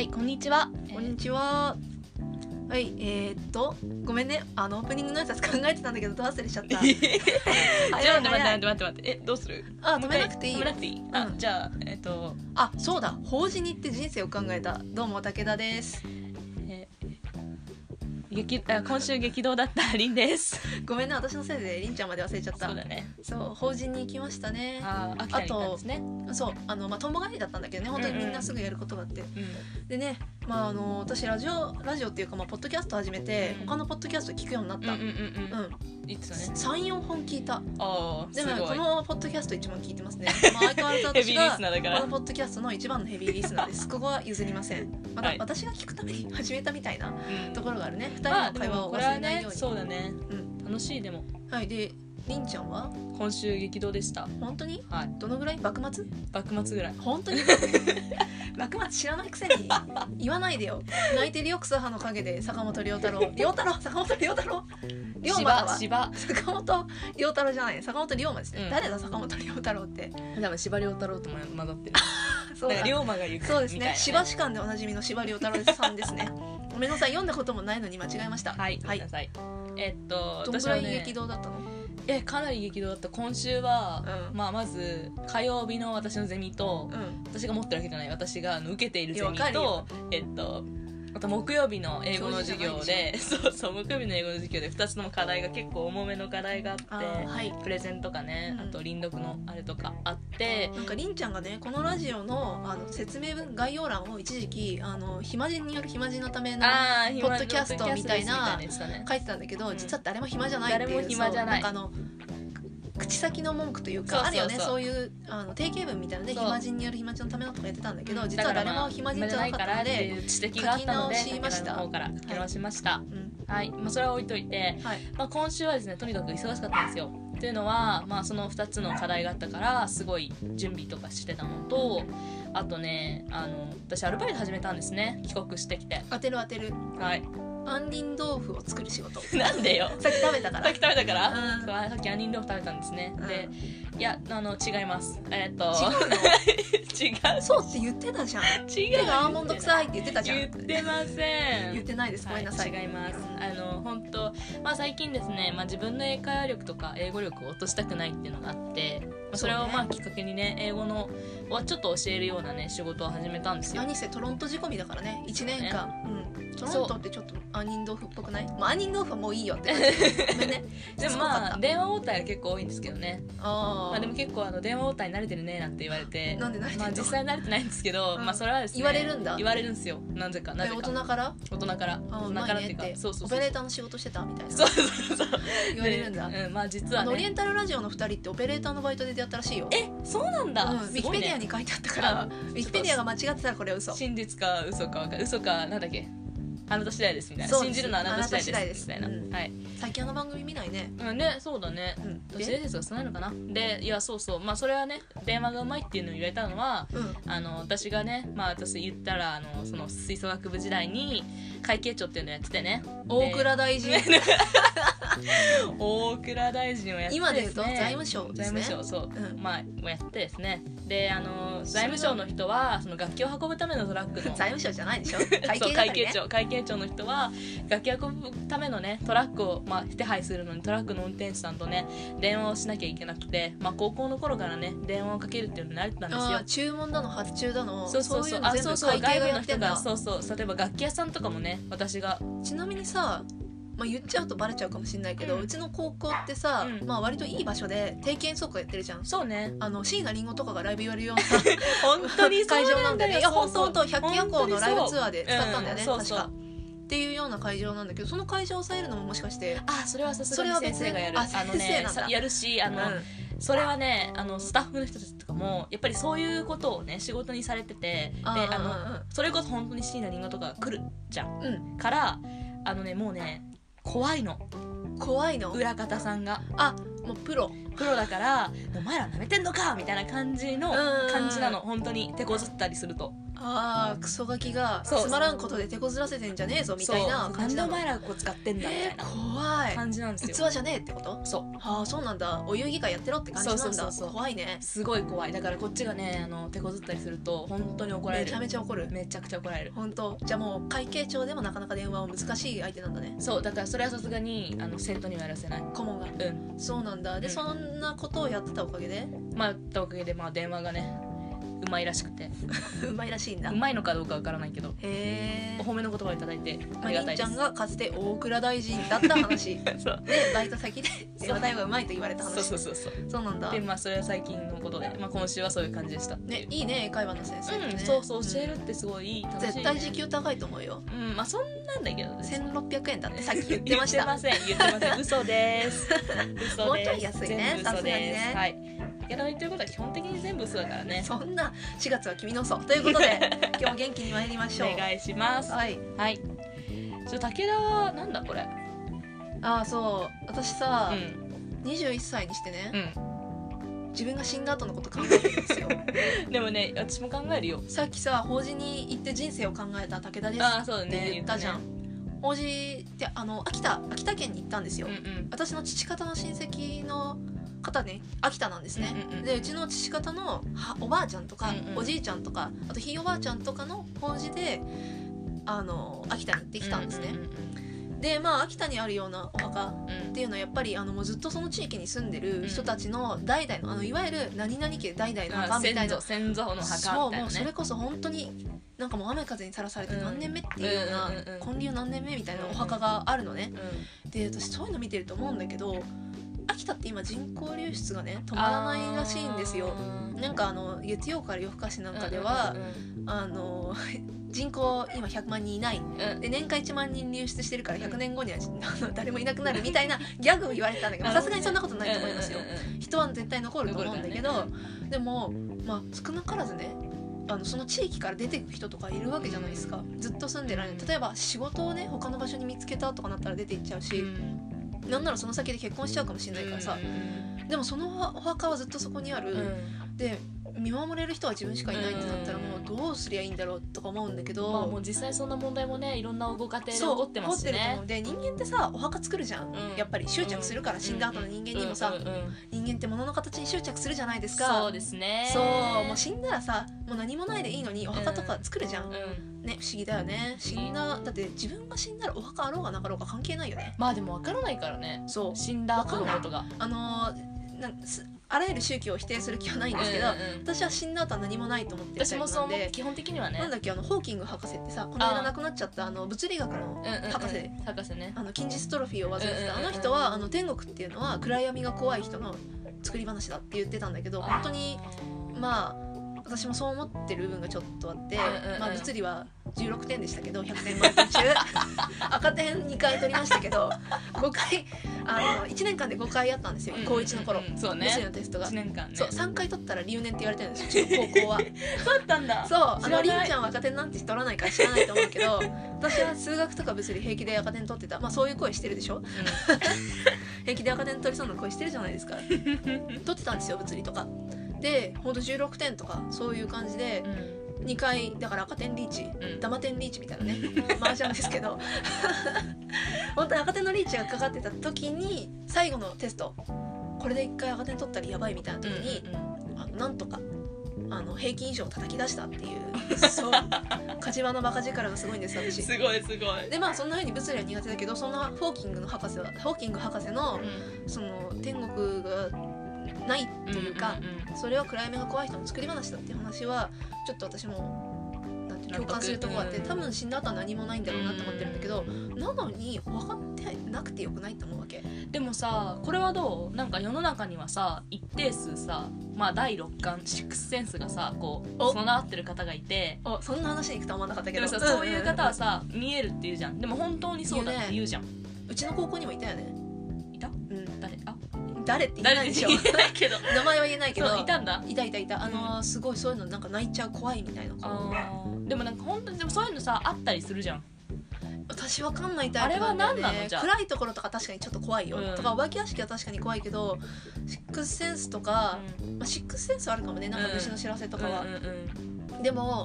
はいこんにちは。 こんにちは。はい、ごめんね、オープニングのやつ考えてたんだけどど忘れしちゃった。 待ってどうする？ 止めなくていいよ。 止めなくていい？じゃあ、そうだ、法事に行って人生を考えた。どうも武田です。 今週激動だったりんです。 ごめんね、私のせいでりんちゃんまで忘れちゃった。 そうだね。 そう、法事に行きましたね。 秋田に行ったんですね。 そう共帰りだったんだけどね、本当にみんなすぐやることがあって、でね、私ラジオっていうか、ポッドキャスト始めて、他のポッドキャスト聞くようになった。 いつだね。 3,4 本聞いた。でもこのポッドキャスト一番聞いてますね。相変わらず私がこのポッドキャストの一番のヘビーリスナーです。ここは譲りません。まだ私が聞くために始めたみたいなところがあるね。2人の会話を忘れないように。 そうだね。楽しい。でもはい。でりんちゃんは今週激動でした。 本当に？ はい。 どのぐらい？幕末ぐらい。本当に？幕末知らないくせに言わないでよ。泣いてるよ、草葉の陰で。坂本龍太郎龍太郎じゃない、坂本龍馬ですね。誰だ坂本龍太郎って。 多分司馬遼太郎とも混ざってる。そうだ、龍馬が言う。 そうですね、司馬士官でおなじみの司馬遼太郎さんですね。ごめんなさい、読んだこともないのに間違えました。 はい、ごめんなさい。 どのぐらい激動だったの？ かなり激動だった。今週は、まず火曜日の私のゼミと、私が持ってるわけじゃない、私が受けているゼミと、あと木曜日の英語の授業で、木曜日の英語の授業で2つの課題が結構重めの課題があって、プレゼンとかね、あと輪読のあれとかあって、 なんかりんちゃんがね、このラジオの説明文概要欄を一時期暇人による暇人のためのポッドキャストみたいな書いてたんだけど、実は誰も暇じゃないっていう、 誰も暇じゃない、 口先の文句というかあるよね、そういう定型文みたいなね、暇人による暇人のためのとか言ってたんだけど、実は誰も暇人じゃなかったので指摘があったので書き直しました。はい、それは置いといて、今週はですね、とにかく忙しかったんですよ。っていうのは、その2つの課題があったからすごい準備とかしてたのと、あとね、私アルバイト始めたんですね、帰国してきて。 当てる。 はい。 杏仁豆腐を作る仕事。 なんでよ。 さっき食べたから。 さっき杏仁豆腐食べたんですね。で、いや違います。違うの？違う。 そうって言ってたじゃん。 違う。 手がアーモンド臭いって言ってたじゃん。 言ってません。 言ってないです。ごめんなさい。 違います。本当最近ですね、自分の英会話力とか英語力を落としたくないっていうのがあって、それをきっかけにね、英語のはちょっと教えるようなね仕事を始めたんですよ。 何せトロント仕込みだからね、1年間。トロントってちょっと杏仁豆腐っぽくない？杏仁豆腐はもういいよってごめんね。 でも電話応対は結構多いんですけどね。でも結構電話応対慣れてるねなんて言われて、 なんで慣れてるの？ 実際慣れてないんですけど、それはですね、 言われるんだ。 言われるんですよ。なぜか大人からっていうか、 オペレーターの仕事してたみたいな。 そう言われるんだ。 実はオリエンタルラジオの2人ってオペレーターのバイトで出会ったらしいよ。 そうなんだ。 ウィキペディアに書いてあったから、ウィキペディアが間違ってたらこれは嘘。 真実か嘘かなんだっけ、あなた次第ですみたいな。信じるのはあなた次第ですみたいな。はい。 最近番組見ないね。 ね、そうだね。都市伝説が少ないのかな。で、いやそうそれはね、電話がうまいっていうのを言われたのは、私がね、私言ったらその吹奏楽部時代に会計長っていうのをやっててね。 大蔵大臣。 大蔵大臣をやって、 今で言うと財務省ですね。 財務省をやってですね。で、財務省の人はその楽器を運ぶためのトラックの財務省じゃないでしょ。 会計長の人は楽器を運ぶためのねトラックを手配するのにトラックの運転手さんとね電話をしなきゃいけなくて、高校の頃からね電話をかけるっていうのに慣れてたんですよ。 注文だの発注だの。 そう外部の人が例えば楽器屋さんとかもね、私が。 ちなみにさ、言っちゃうとバレちゃうかもしれないけど、うちの高校ってさ、割といい場所で定期演奏会やってるじゃん。 そうね。 椎名林檎とかがライブやるような本当に会場なんだよね。いや本当百鬼夜行のライブツアーで使ったんだよね、確か。っていうような会場なんだけど、その会場を抑えるのももしかして。 それはさすがに先生がやる。やるし、それはね、スタッフの人たちとかもやっぱりそういうことをね仕事にされてて、でそれこそ本当に椎名林檎とか来るじゃん、からもうね怖いの裏方さんが。 もうプロだからお前ら舐めてんのかみたいな感じなの。本当に手こずったりするとああクソガキがつまらんことで手こずらせてんじゃねえぞみたいな感じなの。 なんでお前らこう使ってんだみたいな怖い感じなんですよ。器じゃねえってこと？ そう。 ああそうなんだ。お遊戯会やってろって感じなんだ。怖いね。 すごい怖い。だからこっちがね手こずったりすると本当に怒られる。 めちゃめちゃ怒る。 めちゃくちゃ怒られる。 本当。じゃあもう会計長でもなかなか電話は難しい相手なんだね。 そうだからそれはさすがに生徒にはやらせない。 顧問が。そうなんだ。で、そんなことをやってたおかげでやったおかげで電話がねうまいらしくてうまいらしいんだ。うまいのかどうかわからないけど、お褒めの言葉をいただいてありがたいです。 りんちゃんがかつて大蔵大臣だった話そうでバイト先で電話対応がうまいと言われた話。そうなんだ。 でそれは最近のことで、今週はそういう感じでしたね。 いいね英会話の先生ね。 そう教えるってすごいいい。 絶対時給高いと思うよ。 そんなんだけど 1600円だってさっき言ってました。 言ってません嘘ですもうちょい安いねさすがにね。 はい。池田の言ってることは基本的に全部嘘だからね。 そんな4月は君の嘘ということで今日も元気に参りましょう。 お願いします。はい武田はなんだこれ。 そう私さ、21歳にしてね、自分が死んだ後のこと考えてるんですよでもね私も考えるよ。 さっきさ法事に行って人生を考えた武田ですって言ったじゃん。法事って秋田県に行ったんですよ。私の父方の親戚の方ね秋田なんですね。でうちの父方のおばあちゃんとか、おじいちゃんとかあとひいおばあちゃんとかの法事で秋田に行ってきたんですね。で秋田にあるようなお墓っていうのはやっぱりもうずっとその地域に住んでる人たちの代々のいわゆる何々家代々の墓みたいな先祖の墓みたいなね。 そうもうそれこそ本当になんかもう雨風にさらされて何年目っていうような建立何年目みたいなお墓があるのね。で私そういうの見てると思うんだけど秋田って今人口流出がね止まらないらしいんですよ。なんか月曜から夜更かしなんかでは人口今100万人いない、で年間1万人流出してるから100年後には誰もいなくなるみたいなギャグを言われてたんだけどさすがにそんなことないと思いますよ。人は絶対残ると思うんだけど、でも少なからずねその地域から出ていく人とかいるわけじゃないですか。ずっと住んでられない。例えば仕事をね他の場所に見つけたとかなったら出ていっちゃうし、なんならその先で結婚しちゃうかもしれないからさ、でもそのお墓はずっとそこにある、で見守れる人は自分しかいないってなったらもうどうすりゃいいんだろうとか思うんだけど、 もう実際そんな問題もねいろんなご家庭で起こってますしね。 で人間ってさお墓作るじゃん、やっぱり執着するから、死んだ後の人間にもさ、人間って物の形に執着するじゃないですか。 そうですね。 そうもう死んだらさもう何もないでいいのにお墓とか作るじゃん、ね、不思議だよね。だって自分が死んだらお墓あろうがなかろうが関係ないよね。 でも分からないからね。 そう死んだ後のことがあらゆる宗教を否定する気はないんですけど、私は死んだ後は何もないと思ってるタイプなんで。 私もそう思う基本的にはね。 なんだっけホーキング博士ってさこの間亡くなっちゃった物理学の博士、 ね、 筋ジストロフィーを患ってた人は天国っていうのは暗闇が怖い人の作り話だって言ってたんだけど、本当に私もそう思ってる部分がちょっとあって、物理は16点でしたけど100点満点中赤点2回取りましたけど5回1年間で5回あったんですよ、高1の頃、 そうね、 物理のテストが 1年間ね。 そう3回取ったら留年って言われてるんですよ高校はそうだったんだ。 そうりんちゃんは赤点なんて取らないから知らないと思うけど私は数学とか物理平気で赤点取ってた。そういう声してるでしょ、平気で赤点取りそうな声してるじゃないですか取ってたんですよ物理とかで。ほんと16点とかそういう感じで、2回だから赤点リーチ、ダマ点リーチみたいなね麻雀ですけど本当に赤点のリーチがかかってた時に最後のテストこれで1回赤点取ったらやばいみたいな時に、なんとか平均以上叩き出したっていうそう火事場のバカ力がすごいんです私。 すごいでそんな風に物理は苦手だけど、そんなホーキング博士の、その天国がないというか、それは暗闇が怖い人の作り話だっていう話はちょっと私も共感するところがあって、多分死んだ後は何もないんだろうなって思ってるんだけど、なのに分かってなくてよくないって思うわけ。 でもさこれはどう？なんか世の中にはさ一定数さ第六感シックスセンスがさこう備わってる方がいて、 そんな話に行くとは思わなかったけど、 でもさそういう方はさ見えるって言うじゃん。でも本当にそうだって言うじゃん。 うちの高校にもいたよね。 いた？ 誰って言えないでしょ。 言えないけど名前は言えないけどいたんだ。 いたすごいそういうのなんか泣いちゃう怖いみたいなでもなんか本当にでもそういうのさあったりするじゃん。 私わかんないタイプなんだよね。 あれは何なの？じゃあ暗いところとか確かにちょっと怖いよ、とかお化け屋敷は確かに怖いけどシックスセンスとか、シックスセンスはあるかもね、なんか虫の知らせとかは、でも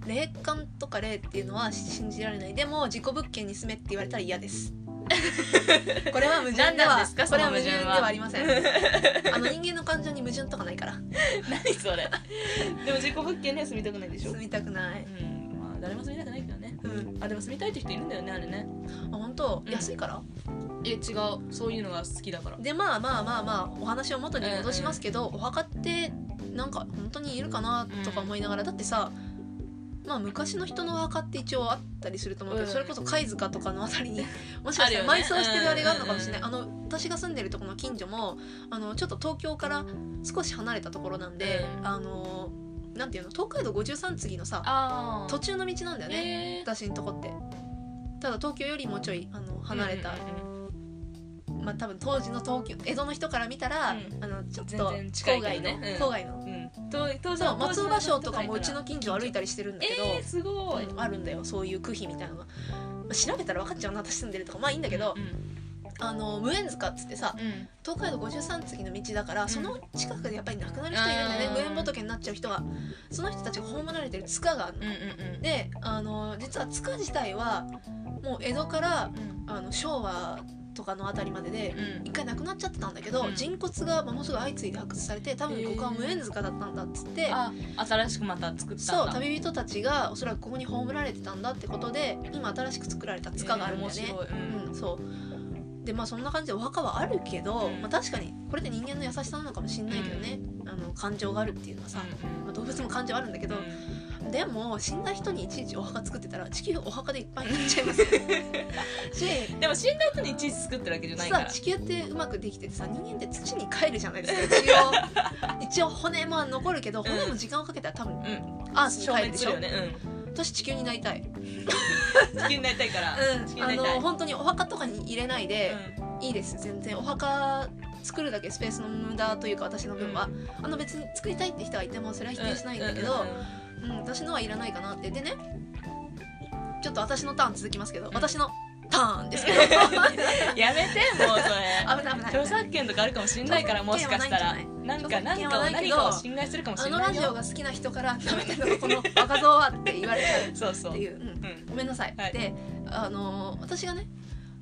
霊感とか霊っていうのは信じられない。でも自己物件に住めって言われたら嫌ですこれは矛盾ではありません人間の感情に矛盾とかないから何それでも自己物件には住みたくないでしょ。 住みたくない、 まあ誰も住みたくないけどね、でも住みたいって人いるんだよね、あれね。 本当、安いから？ 違う、そういうのが好きだから。 でまあお話を元に戻しますけど、お墓ってなんか本当にいるかなとか思いながら、だってさ、昔の人のお墓って一応あったりすると思うけど、それこそ貝塚とかのあたりにもしかしたら埋葬してるあれがあるのかもしれない。私が住んでるところの近所もちょっと東京から少し離れたところなんで、なんていうの、東海道53次のさ途中の道なんだよね、私のとこって。ただ東京よりもちょい離れた、多分当時の東京江戸の人から見たら、ちょっと郊外の、そう松尾芭蕉とかもうちの近所歩いたりしてるんだけど、 すごい、 あるんだよそういう区碑みたいなのが、調べたら分かっちゃうな、私住んでるとか。いいんだけど、無縁塚っつってさ、東海道53次の道だから、その近くでやっぱり亡くなる人いるんだよね、無縁仏になっちゃう人が。その人たちが葬られてる塚があるの、で実は塚自体はもう江戸から、昭和とかのあたりまでで一回なくなっちゃってたんだけど、人骨がものすごい相次いで発掘されて、多分ここは無縁塚だったんだっつって、 新しくまた作ったんだ。 そう、旅人たちがおそらくここに葬られてたんだってことで、今新しく作られた塚があるんだよね。そうで、そんな感じでお墓はあるけど、確かにこれって人間の優しさなのかもしれないけどね、感情があるっていうのはさ、動物も感情あるんだけど、でも死んだ人にいちいちお墓作ってたら地球お墓でいっぱいになっちゃいますしでも死んだ人にいちいち作ってるわけじゃないから、 地球ってうまくできててさ、人間って土に帰るじゃないですか一応骨も残るけど、骨も時間をかけたら多分、アースに帰るでしょ。私地球になりたい地球になりたいから、 本当にお墓とかに入れないで、いいです全然。お墓作るだけスペースの無駄というか、私の分は別に作りたいって人はいてもそれは否定しないんだけど、私のはいらないかなって。でね、ちょっと私のターン続きますけど、私のターンですけどやめて、もうそれ危ない著作権とかあるかもしんないから、もしかしたら何かを侵害するかもしれないよ。 ラジオが好きな人から食べてるのこの若造はって言われちゃうっていう、ごめんなさい。で私がね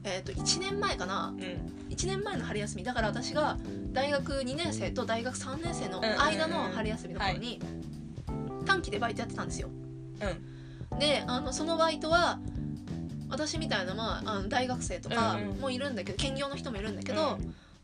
1年前かな、1年前の春休みだから、私が大学2年生と大学3年生の間の春休みの頃に短期でバイトやってたんですよ。でそのバイトは私みたいな、大学生とかもいるんだけど、兼業の人もいるんだけど、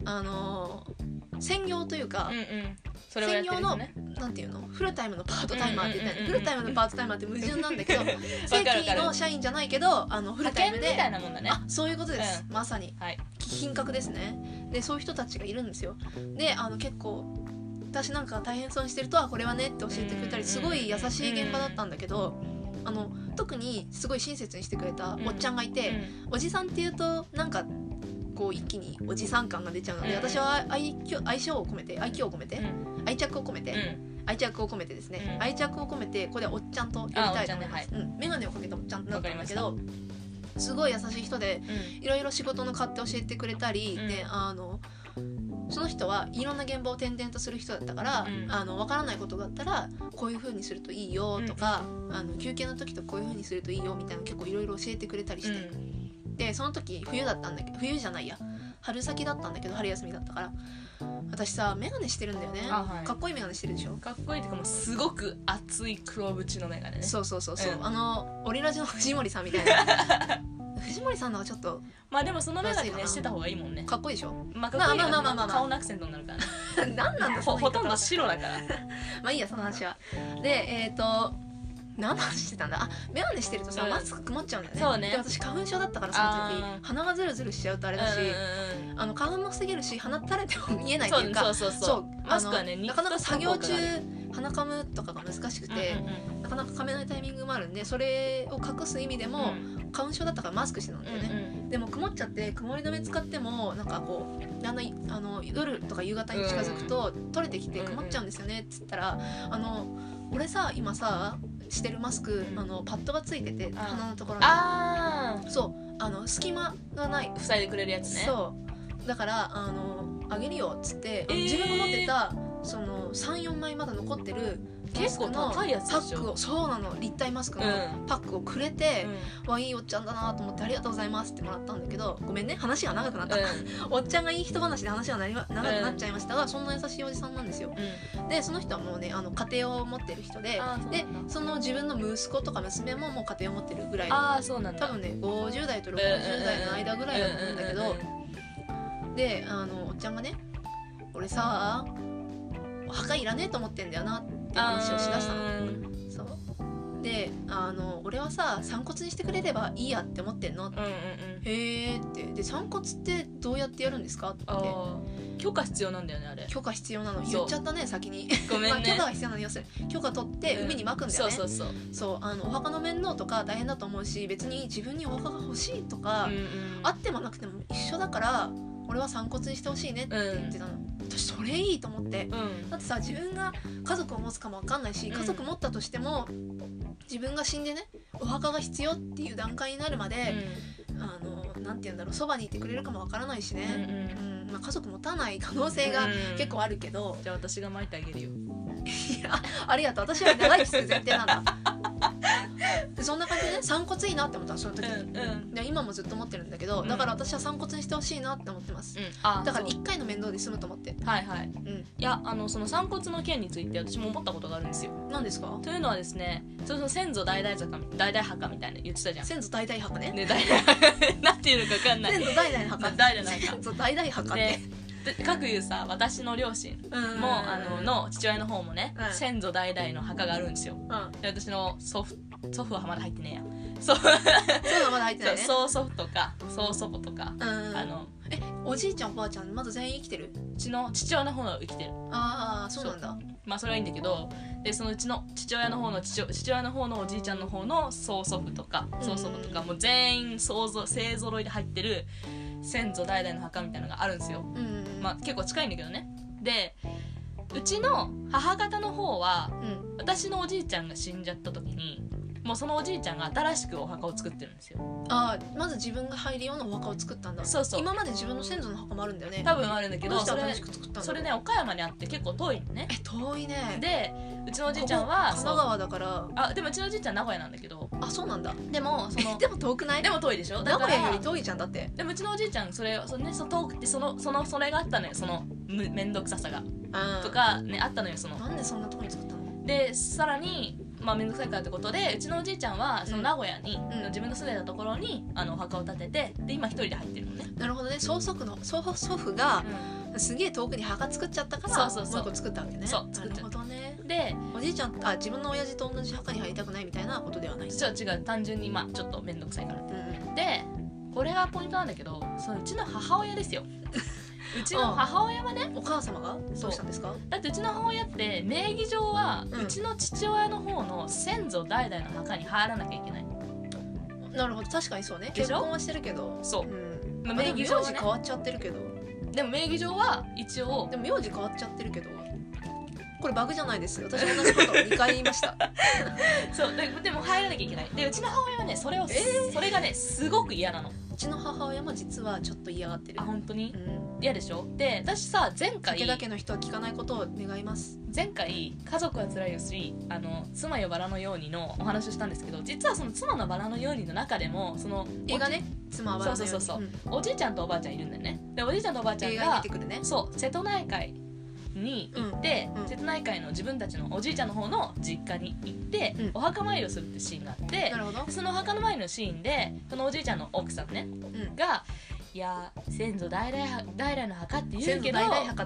専業というか、専業のなんていうの、フルタイムのパートタイマーって言ったら、フルタイムのパートタイマーって矛盾なんだけど正規の社員じゃないけどフルタイムで、 みたいなもんだね。 そういうことです、まさに、品格ですね。でそういう人たちがいるんですよ。で結構私なんか大変そうにしてると、これはねって教えてくれたり、すごい優しい現場だったんだけど、特にすごい親切にしてくれたおっちゃんがいて、おじさんっていうとなんかこう一気におじさん感が出ちゃうので、私は愛着を込めて愛着を込めてですね、愛着を込めてこれはおっちゃんと呼びたいと思います。眼鏡をかけたおっちゃんだったんだけど、すごい優しい人で、いろいろ仕事の勝手教えてくれたり、でその人はいろんな現場を転々とする人だったから、分からないことがあったらこういう風にするといいよとか、休憩の時とこういう風にするといいよみたいな、結構いろいろ教えてくれたりして、でその時冬だったんだけど、冬じゃないや春先だったんだけど、春休みだったから、私さ眼鏡してるんだよね。かっこいい眼鏡してるでしょ。 かっこいいっていうか、もうすごく熱い黒縁の眼鏡ね。 そう、オリラジの藤森さんみたいな藤森さんのはちょっとでもその眼鏡ねしてた方がいいもんね。 かっこいいでしょ。 かっこいいから、顔のアクセントになるからね何なんだほとんど白だからいいやその話は。で何の話してたんだ。眼鏡してるとさ、マスク曇っちゃうんだよね。 そうね。 で私花粉症だったから、その時鼻がズルズルしちゃうとあれだし、花粉も防げるし、鼻垂れても見えないというか、 そうマスクはね、 なかなか作業中鼻かむとかが難しくて、なかなかかめないタイミングもあるんで、それを隠す意味でも花粉症だったからマスクしてたんだよね。でも曇っちゃって、曇り止め使ってもなんかこうだんだん夜とか夕方に近づくと取れてきて曇っちゃうんですよねっつったら、俺さ今さしてるマスクパッドがついてて、鼻のところにそう隙間がない塞いでくれるやつね。 そうだからあげるよっつって、自分が持ってたその 3,4 枚まだ残ってる結構高いやつでしょ。 パックを、そうなの、立体マスクのパックをくれて、わいいおっちゃんだなと思ってありがとうございますってもらったんだけど、ごめんね話が長くなった、おっちゃんがいい人話で話が長くなっちゃいましたが、そんな優しいおじさんなんですよ。でその人はもうね家庭を持ってる人で、でその自分の息子とか娘ももう家庭を持ってるぐらいの、多分ね50代と60代の間ぐらいだと思うんだけど、でおっちゃんがね、俺さお墓いらねえと思ってんだよなって話をしだしたの。そうで俺はさ散骨にしてくれればいいやって思ってんのって、へーって、で散骨ってどうやってやるんですかって、 許可必要なんだよねあれ。 許可必要なの言っちゃったね先に。 ごめんね。 許可が必要なの要するに許可取って海に撒くんだよね。そうお墓の面倒とか大変だと思うし、別に自分にお墓が欲しいとか、あってもなくても一緒だから俺は散骨にしてほしいねって言ってたの。私それいいと思って、だってさ自分が家族を持つかも分かんないし、家族持ったとしても自分が死んでねお墓が必要っていう段階になるまで、なんて言うんだろう、そばにいてくれるかも分からないしね、家族持たない可能性が結構あるけど、 じゃあ私が巻いてあげるよ。 いやありがとう、私は長生きする前提なんだ。でそんな感じでね散骨いいなって思ったのその時に、で今もずっと思ってるんだけど、だから私は散骨にしてほしいなって思ってます、だから1回の面倒で済むと思って。 はいはい、いやその散骨の件について私も思ったことがあるんですよ。 何ですか？ というのはですね、その先祖代々墓みたいな言ってたじゃん。 先祖代々墓ね。 なんていうのか分かんない。 先祖代々墓。先祖代々墓ね。 かくいうさ、私の両親もの父親の方もね、先祖代々の墓があるんですよ。で私の祖父はまだ入ってねえや。そうまだ入ってないね。 曽祖父とか曽祖母とか、 おじいちゃんおばあちゃんまだ全員生きてる？ うちの父親の方は生きてる。 ああそうなんだ。 まあそれはいいんだけど、でそのうちの父親の方のおじいちゃんの方の曽祖父とか曽祖母とかも全員勢ぞろいで入ってる先祖代々の墓みたいなのがあるんですよ。まあ結構近いんだけどね。でうちの母方の方は、私のおじいちゃんが死んじゃった時にもうそのおじいちゃんが新しくお墓を作ってるんですよ。 まず自分が入るようなお墓を作ったんだ。 そうそう。 今まで自分の先祖の墓もあるんだよね。 多分あるんだけど、 それね岡山にあって結構遠いのね。 遠いね。 でうちのおじいちゃんは神奈川だから。 でもうちのおじいちゃん名古屋なんだけど。 そうなんだ。 でもでも遠くない？ でも遠いでしょ。 名古屋より遠いじゃんだって。 でもうちのおじいちゃんそれ遠くてそれがあったのよ。その面倒くささがとかねあったのよ。 なんでそんなとこに作ったの？ でさらに面倒くさいからってことでうちのおじいちゃんはその名古屋に、自分の住んでたところにお墓を建てて、で今一人で入ってるのね。 なるほどね。曽祖父が、すげえ遠くに墓作っちゃったからもう一個作ったわけね。 そう作っちゃった。 なるほどね。 でおじいちゃん自分の親父と同じ墓に入りたくないみたいなことではない。 違う単純にちょっと面倒くさいからって、でこれがポイントなんだけど、うちの母親ですよ。うちの母親はね、 お母様がどうしたんですか？ だってうちの母親って名義上は、うちの父親の方の先祖代々の墓に入らなきゃいけない。 なるほど、確かにそうね。結婚はしてるけど、 そう、 名義上はね、名字変わっちゃってるけど、 でも名義上は一応でも名字変わっちゃってるけど、これバグじゃないです。私同じことを2回言いました。 そうでも入らなきゃいけない。でうちの母親はねそれがねすごく嫌なの。 うちの母親も実はちょっと嫌がってる。 本当に？嫌でしょ。で私さ前回武田家の人は聞かないことを願います。 前回家族はつらいよし妻よバラのようにのお話をしたんですけど、実はその妻のバラのようにの中でもその映画ね、妻はバラのように、 そう、おじいちゃんとおばあちゃんいるんだよね。でおじいちゃんとおばあちゃんがそう瀬戸内海に行って、瀬戸内海の自分たちのおじいちゃんの方の実家に行って、お墓参りをするってシーンがあって、そのお墓の参りのシーンでそのおじいちゃんの奥さんね、がいや先祖代々の墓って言うけど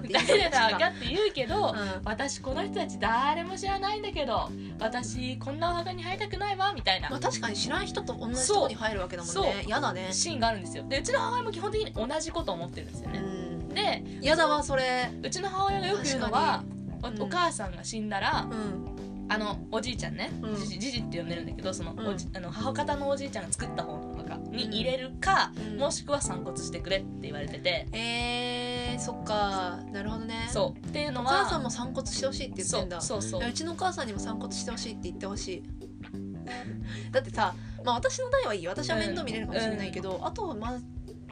私この人たち誰も知らないんだけど私こんなお墓に入りたくないわみたいな、 確かに知らん人と同じとこに入るわけだもんね。嫌だね。 シーンがあるんですよ。でうちの母親も基本的に同じことを思ってるんですよね。で嫌だわそれ。 うちの母親がよく言うのは、お母さんが死んだら、おじいちゃんね、じじって呼んでるんだけど、その母方のおじいちゃんが作った方のお墓に入れるか、もしくは散骨してくれって言われてて、 そっか、なるほどね。 そうっていうのはお母さんも散骨してほしいって言ってんだ。 そううちのお母さんにも散骨してほしいって言ってほしい。だってさ、私の代はいいよ、私は面倒見れるかもしれないけど、あとは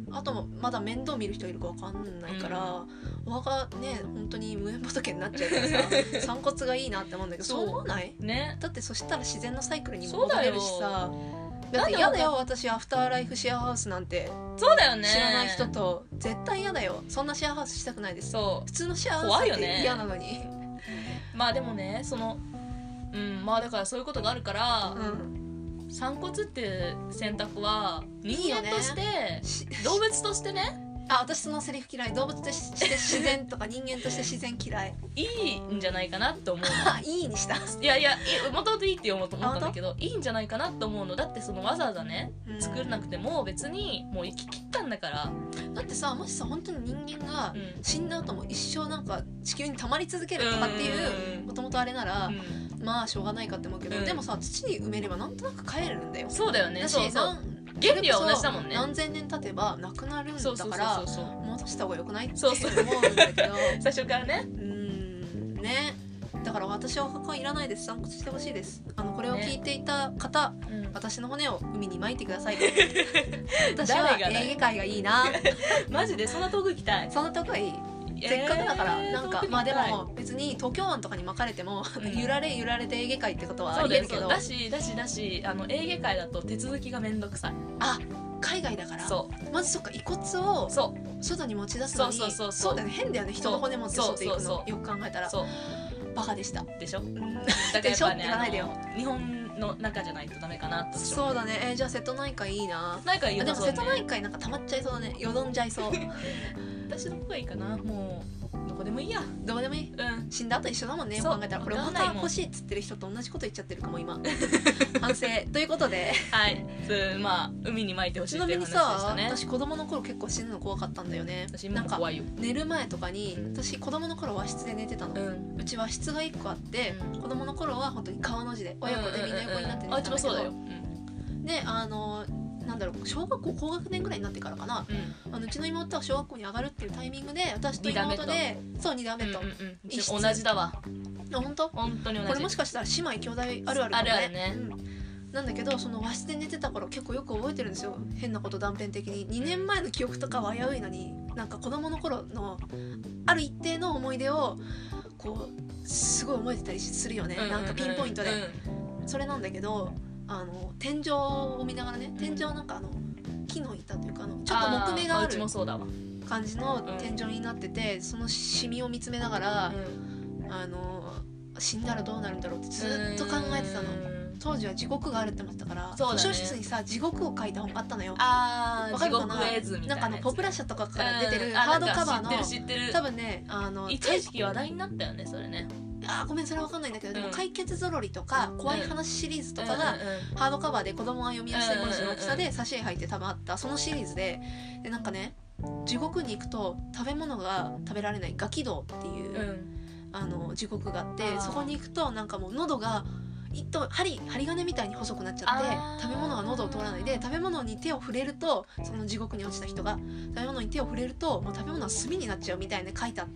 あとまだ面倒見る人いるか分かんないから、お墓ね本当に無縁仏になっちゃうからさ散骨がいいなって思うんだけど、そう思わない？ね、だってそしたら自然のサイクルにも戻れるしさ。だって嫌だよ私アフターライフシェアハウスなんて。 そうだよね、 知らない人と絶対嫌だよ。そんなシェアハウスしたくないです。そう普通のシェアハウス怖いよって嫌なのに、 まあでもねまあだからそういうことがあるから、散骨っていう選択は人間として動物としてね、 私そのセリフ嫌い。動物として自然とか人間として自然嫌い。 いいんじゃないかなって思ういいにした。 いやもともといいって思ったんだけど、いいんじゃないかなって思うの。だってわざわざね作らなくても別にもう生き切ったんだから。 だってさ、もしさ本当に人間が死んだ後も一生なんか地球に溜まり続けるとかっていうもともとあれなら、まあしょうがないかって思うけど、でもさ土に埋めればなんとなく帰るんだよ。 そうだよね。そう原理は同じだもんね。 何千年経てばなくなるんだから戻した方がよくないって思うんだけど最初からね。 ね。だから私はお墓はいらないです。散骨してほしいです。これを聞いていた方、私の骨を海に撒いてください。私はエーゲ海がいいな。 マジでそんな遠く行きたい。 そんな遠くがいい。せっかくだからなんかまあでも別に東京湾とかに巻かれても揺られてエーゲ海ってことはありえるけど、 だしエーゲ海だと手続きがめんどくさい。 海外だからまずそっか遺骨を外に持ち出すのにそうだよね。変だよね、人の骨持って外行くの。よく考えたらバカでしたでしょ。だからやっぱね日本の中じゃないとダメかなと。 そうだね。じゃあ瀬戸内海いいな。でも瀬戸内海なんか溜まっちゃいそうだね。よどんじゃいそう。 私の方がいいかな。もうどこでもいいや。 どこでもいい。死んだ後一緒だもんね。考えたらこれお墓欲しいっつってる人と同じこと言っちゃってるかも今。反省ということで、 まあ海に撒いてほしいっていう話でしたね。 私子供の頃結構死ぬの怖かったんだよね。なんか寝る前とかに私子供の頃和室で寝てたの。うち和室が1個あって、子供の頃は本当に川の字で親子でみんな横になって寝てたんだけど、でなんだろう、小学校高学年ぐらいになってからかな、うちの妹は小学校に上がるっていうタイミングで私と妹で2段目と一室同じだわ。 本当に同じ。これもしかしたら姉妹兄弟あるあるだね。なんだけどその和室で寝てた頃結構よく覚えてるんですよ。変なこと断片的に2年前の記憶とかは危ういのに、なんか子供の頃のある一定の思い出をこうすごい覚えてたりするよね。なんかピンポイントで。それなんだけど天井を見ながらね、天井なんか木の板というかちょっと木目がある感じの天井になってて、そのシミを見つめながら、死んだらどうなるんだろうってずっと考えてたの。当時は地獄があるって思ってたから、図書室にさ地獄を書いた本があったのよ。わかるかな。なんかポプラ社とかから出てるハードカバーの、多分ね一時期話題になったよねそれね。 ごめんそれは分かんないんだけど、でも解決ぞろりとか怖い話シリーズとかがハードカバーで子供が読みやすい文字の大きさで挿絵入って多分あった、そのシリーズでなんかね、地獄に行くと食べ物が食べられないガキ道っていう、地獄があって、そこに行くとなんかもう喉が針金みたいに細くなっちゃって食べ物が喉を通らないで、食べ物に手を触れると、その地獄に落ちた人が食べ物に手を触れるともう食べ物は炭になっちゃうみたいな書いてあって、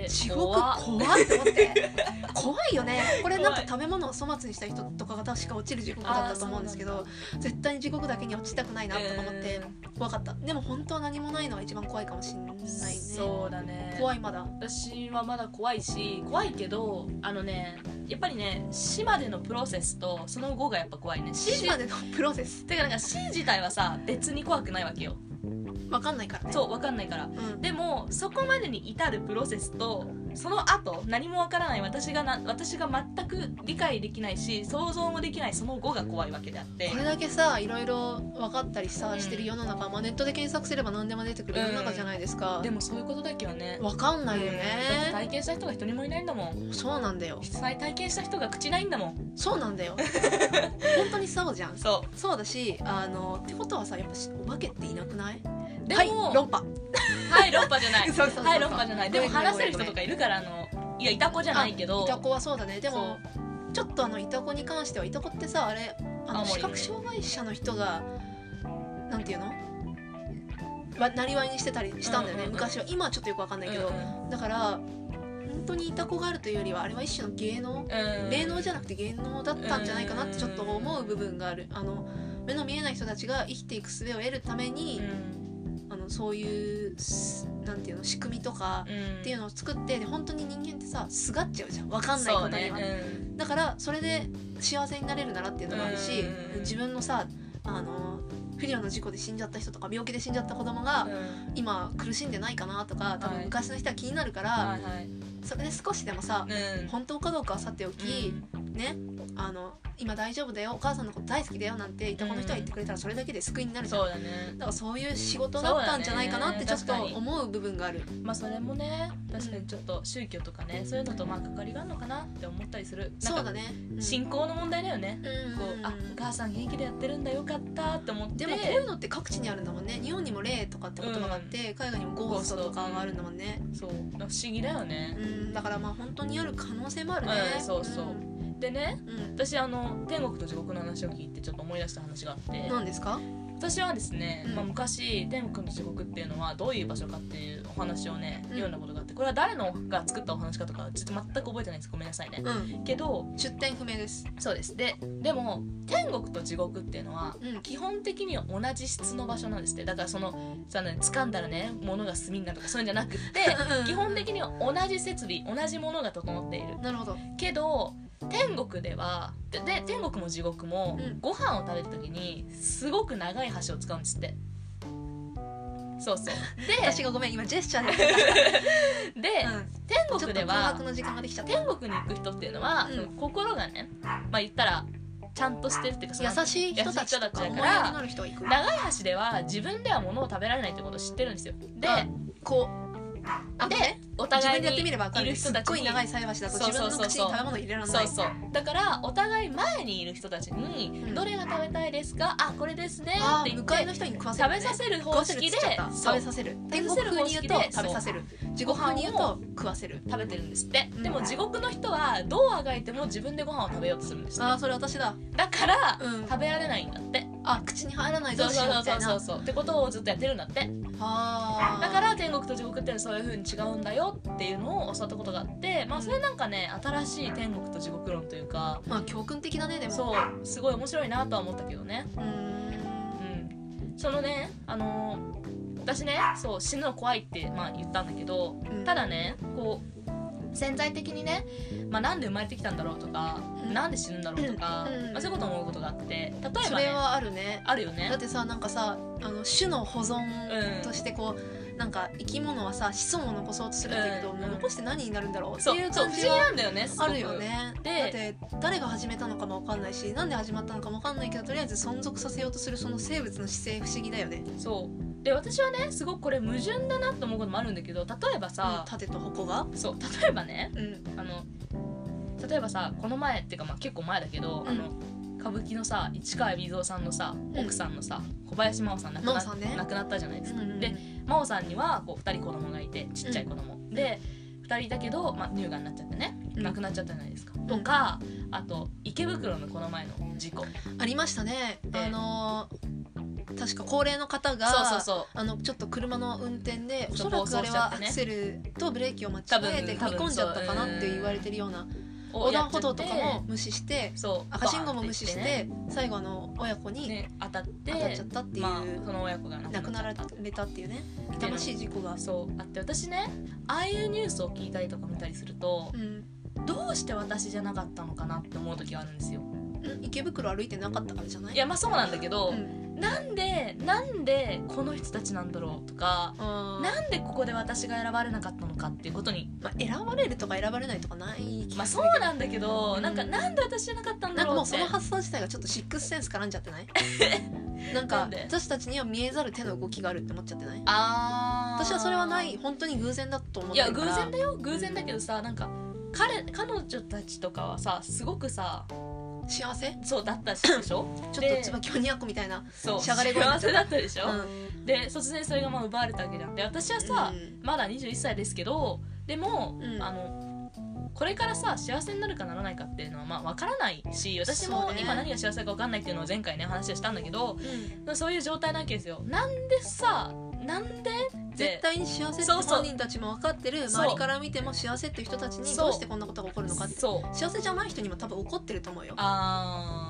地獄怖って思って怖いよねこれ。なんか食べ物を粗末にした人とかが確か落ちる地獄だったと思うんですけど、絶対に地獄だけに落ちたくないなとか思って怖かった。でも本当は何もないのが一番怖いかもしれないね。 そうだね。 怖い。まだ私はまだ怖いけどやっぱりね死までのプロセスとその後がやっぱ怖いね。 死までのプロセスてか死自体はさ別に怖くないわけよ。 分かんないからね。 そう分かんないから、でもそこまでに至るプロセスとその後何も分からない私が全く理解できないし想像もできないその後が怖いわけであって、 これだけさいろいろ分かったりさしてる世の中、ネットで検索すれば何でも出てくる世の中じゃないですか。 でもそういうことだけはね分かんないよね。 体験した人が一人もいないんだもん。 そうなんだよ。 実際体験した人が口ないんだもん。 そうなんだよ本当にそうじゃん。そうだしってことはさ、やっぱお化けっていなくない？ でも論破論破じゃない論破じゃない。でも話せる人とかいるからいやイタコじゃないけど、 イタコはそうだね。でもちょっとイタコに関しては、イタコってさ視覚障害者の人がなんていうのなりわいにしてたりしたんだよね、昔は。今はちょっとよくわかんないけど、だから本当にイタコがあるというよりはあれは一種の芸能、霊能じゃなくて芸能だったんじゃないかなってちょっと思う部分がある。目の見えない人たちが生きていく術を得るために、 そういうなんていうの仕組みとかっていうのを作って、で本当に人間ってさすがっちゃうじゃん、分かんないことには、だからそれで幸せになれるならっていうのもあるし、自分のさ不慮の事故で死んじゃった人とか病気で死んじゃった子供が今苦しんでないかなとか、多分昔の人は気になるから、それで少しでもさ、本当かどうかはさておき、ね、今大丈夫だよ、お母さんのこと大好きだよなんていとこの人が言ってくれたらそれだけで救いになるじゃん。 そうだね。 だからそういう仕事だったんじゃないかなってちょっと思う部分がある。 まあそれもね、確かにちょっと宗教とかね、そういうのとまあ関わりがあるのかなって思ったりする。 そうだね、 信仰の問題だよね。こう、あ、お母さん元気でやってるんだよかったって思って。 でもこういうのって各地にあるんだもんね。日本にも霊とかって言葉があって、海外にもゴーストとかがあるんだもんね。 そう、不思議だよね。 だからまあ本当にある可能性もあるね。 そうそう。でね、私天国と地獄の話を聞いてちょっと思い出した話があって。 何ですか？ 私はですね、昔天国と地獄っていうのはどういう場所かっていうお話をね、読んだことがあって、これは誰のが作ったお話かとかちょっと全く覚えてないです、ごめんなさいね、けど出典不明です。 そうです。でも天国と地獄っていうのは、基本的には同じ質の場所なんですって。だから掴んだらね物が炭になるとかそういうんじゃなくって基本的には同じ設備、同じものが整っている。 なるほど。けど天国では天国も地獄も、ご飯を食べる時にすごく長い箸を使うんですって。そうそう。で私がごめん今ジェスチャーでで、天国では天国に行く人っていうのは、心がね、まあ言ったらちゃんとしてるっていうか、 優しい人たちとか思いやりのある人が行く。 長い箸では自分では物を食べられないってことを知ってるんですよ。でこうでお互いにいる人たちにすっごい長い菜箸だと自分の口に食べ物入れられない。 そうだからお互い前にいる人たちに、どれが食べたいですか、あこれですねって言って向かいの人に食わせる、 食べさせる方式で食べさせる。天国風に言うと食べさせる、地獄風に言うと食わせる、 食べてるんですって。でも地獄の人はどうあがいても自分でご飯を食べようとするんですね。 それ私だ。 だから食べられないんだって。 口に入らないどうしようみたいな。 そうってことをずっとやってるんだって。だから天国と地獄ってそういう風に違うんだよっていうのを教わったことがあって、まあそれなんかね、新しい天国と地獄論というか、 まあ教訓的だね。でもそうすごい面白いなとは思ったけどね。そのね、私ね、そう死ぬの怖いって言ったんだけど、ただねこう潜在的にね、なんで生まれてきたんだろうとか、なんで死ぬんだろうとか、そういうこと思うことがあって、例えばね、 それはあるね。 あるよね。 だってさ、なんかさ種の保存としてこう、なんか生き物はさ子孫を残そうとするんだけど、残して何になるんだろうっていう感じはあるよね。だって誰が始めたのかも分かんないし、なんで始まったのかも分かんないけど、とりあえず存続させようとするその生物の姿勢不思議だよね。 そうで、私はねすごくこれ矛盾だなと思うこともあるんだけど、例えばさ、 縦と矛が例えばね、例えばさ、この前っていうか結構前だけど、歌舞伎のさ市川海老蔵さんのさ奥さんのさ、小林真央さん亡くなったじゃないですか。で真央さんにはこう2人子供がいて、ちっちゃい子供、で2人だけど、乳がんになっちゃってね、亡くなっちゃったじゃないですか、とか、あと池袋のこの前の事故ありましたね。確か高齢の方がちょっと車の運転で、おそらくあれはアクセルとブレーキを間違えて踏み込んじゃったかなって言われてるような。横断歩道とかも無視して、赤信号も無視して、最後親子に当たっちゃったっていう、 その親子が亡くなられたっていうね、痛ましい事故があって、私ねああいうニュースを聞いたりとか見たりすると、どうして私じゃなかったのかなって思う時があるんですよ。 池袋歩いてなかったからじゃない？ いやそうなんだけど、なんでこの人たちなんだろうとか、なんでここで私が選ばれなかったのかっていうことに、 選ばれるとか選ばれないとかない気がするけど、 そうなんだけど、なんで私じゃなかったんだろうって、 もうその発想自体がちょっとシックスセンス絡んじゃってない？なんか私たちには見えざる手の動きがあるって思っちゃってない？私はそれはない、本当に偶然だと思ってるから。 いや偶然だよ、偶然だけどさ、なんか彼女たちとかはさすごくさ幸せだったでしょちょっと椿鬼奴みたいなしゃがれ声幸せだったでしょ、で突然それが奪われたわけじゃん。で私はさ、まだ21歳ですけど、でも、これからさ幸せになるかならないかっていうのは分からないし、私も今何が幸せか分かんないっていうのを前回ね話をしたんだけど、そういう状態なわけですよ。なんで絶対に幸せって本人たちも分かってる、周りから見ても幸せっていう人たちにどうしてこんなことが起こるのかって、幸せじゃない人にも多分怒ってると思うよ。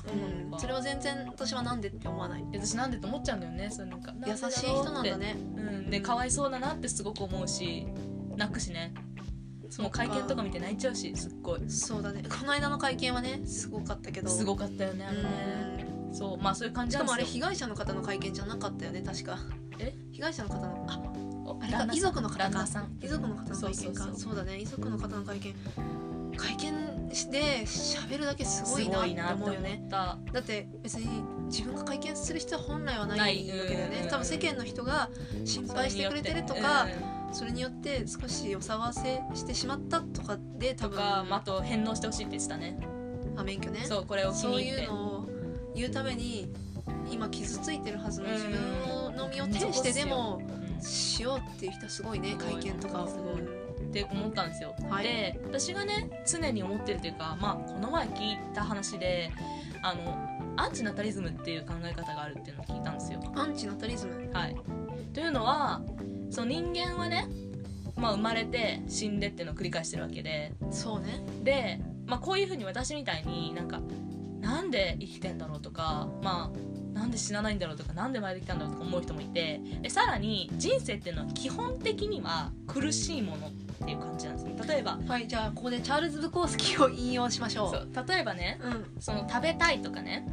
それは全然私はなんでって思わない。 私なんでって思っちゃうんだよね。それなんか優しい人なんだね。 でかわいそうだなってすごく思うし、泣くしね。もう会見とか見て泣いちゃうし、すっごい。 そうだね。この間の会見はねすごかったけど。 すごかったよね、あれね。そう、そういう感じなんですよ。 しかもあれ被害者の方の会見じゃなかったよね、確か。被害者の方のあれか、遺族の方か。遺族の方の会見か。そうだね、遺族の方の会見で喋るだけすごいなって思うよね。だって別に自分が会見する必要は本来はないわけだよね。多分世間の人が心配してくれてるとか、それによって少しお騒がせしてしまったとかで多分あと返納してほしいって言ってたね。 免許ね。 そう、これを気に入ってそういうのを言うために今傷ついてるはずの自分の身を挺してでもしようっていう人はすごいね、会見とかって思ったんですよ。で、私がね常に思ってるというか、この前聞いた話でアンチナタリズムっていう考え方があるっていうのを聞いたんですよ。 アンチナタリズム、 はい。というのはその人間はね、生まれて死んでっていうのを繰り返してるわけで、 そうね。 で、こういうふうに私みたいになんで生きてんだろうとか、なんで死なないんだろうとか、なんで生まれてきたんだろうとか思う人もいて、でさらに人生っていうのは基本的には苦しいものっていう感じなんですね。例えば、 はい、じゃあここでチャールズ・ブコースキーを引用しましょう。 そう、例えばね、その食べたいとかね、